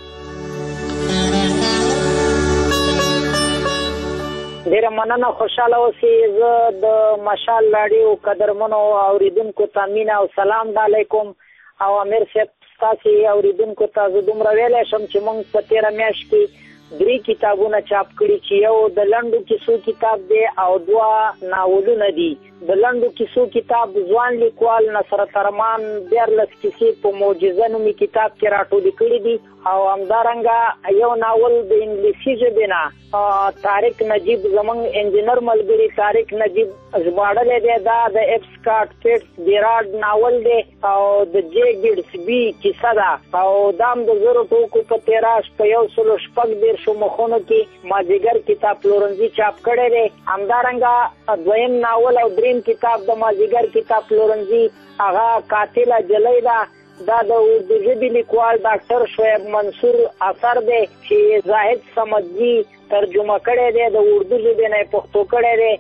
Speaker 17: ډېره مننه، خوشحاله اوسئ. زه د مشال راډیو قدرمنو اورېدونکو ته مینه او سلام علیکم. او امیر صاحب ستاسې اورېدونکو ته زه دومره ویلی شم چې موږ په تېره میاشت کې 3 کتابونه چاپ کړي چې یو د لنډو کیسو کتاب دی او 2 ناولونه دي. د لنډو کیسو کتاب ځوان لیکوال نصرت ارمان 14 کیسې په معجزه نومي کتاب کې راټولې کړي دي او همدارنګه یو ناول د انګلیسي ژبې نه طارق نجیب زموږ انجینر ملګري طارق نجیب ژباړلی دی. دا د اف سکاټ فیټس بیراډ ناول دی او د جے ګیډس بي کیسه ده او دا هم د 0 ټوکو په تیراژ په 116 مخونو کې مازیګر کتاب پلورنځي چاپ کړی دی. همدارنګه دویم ناول او دریم کتاب د مازیګر کتاب پلورنځي هغه قاتله جلی ده. دا د اردو ژبې لیکوال ډاکټر شعیب منصور اثر دی چې زاهد صمدجي ترجمه کړی دی، د اردو ژبې نه پښتو کړی دی.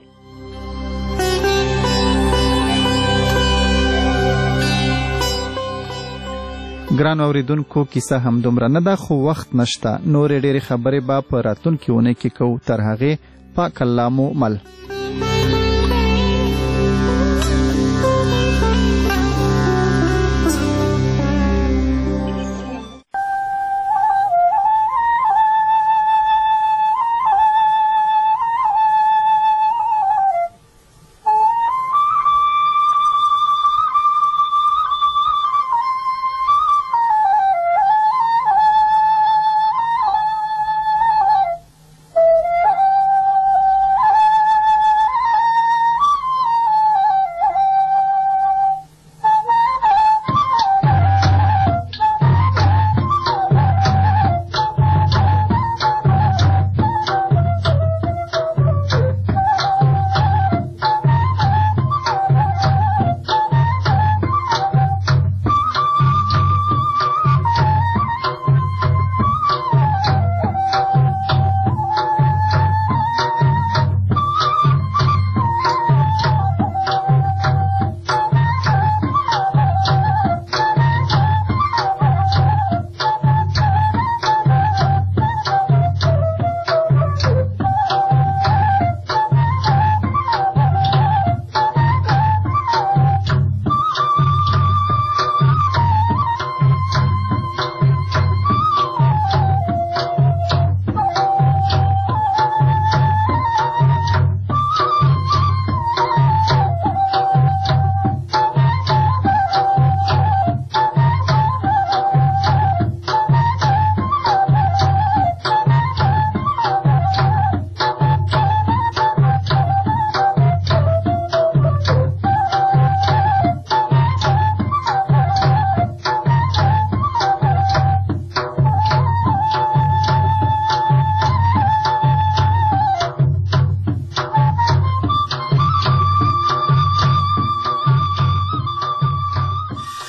Speaker 18: ګران اوریدونکو کیسه هم دومره نه ده خو وخت نشته. نورې ډېرې خبرې به په راتلونکې اونۍ کې کوو. تر هغې پاک الله مو مل.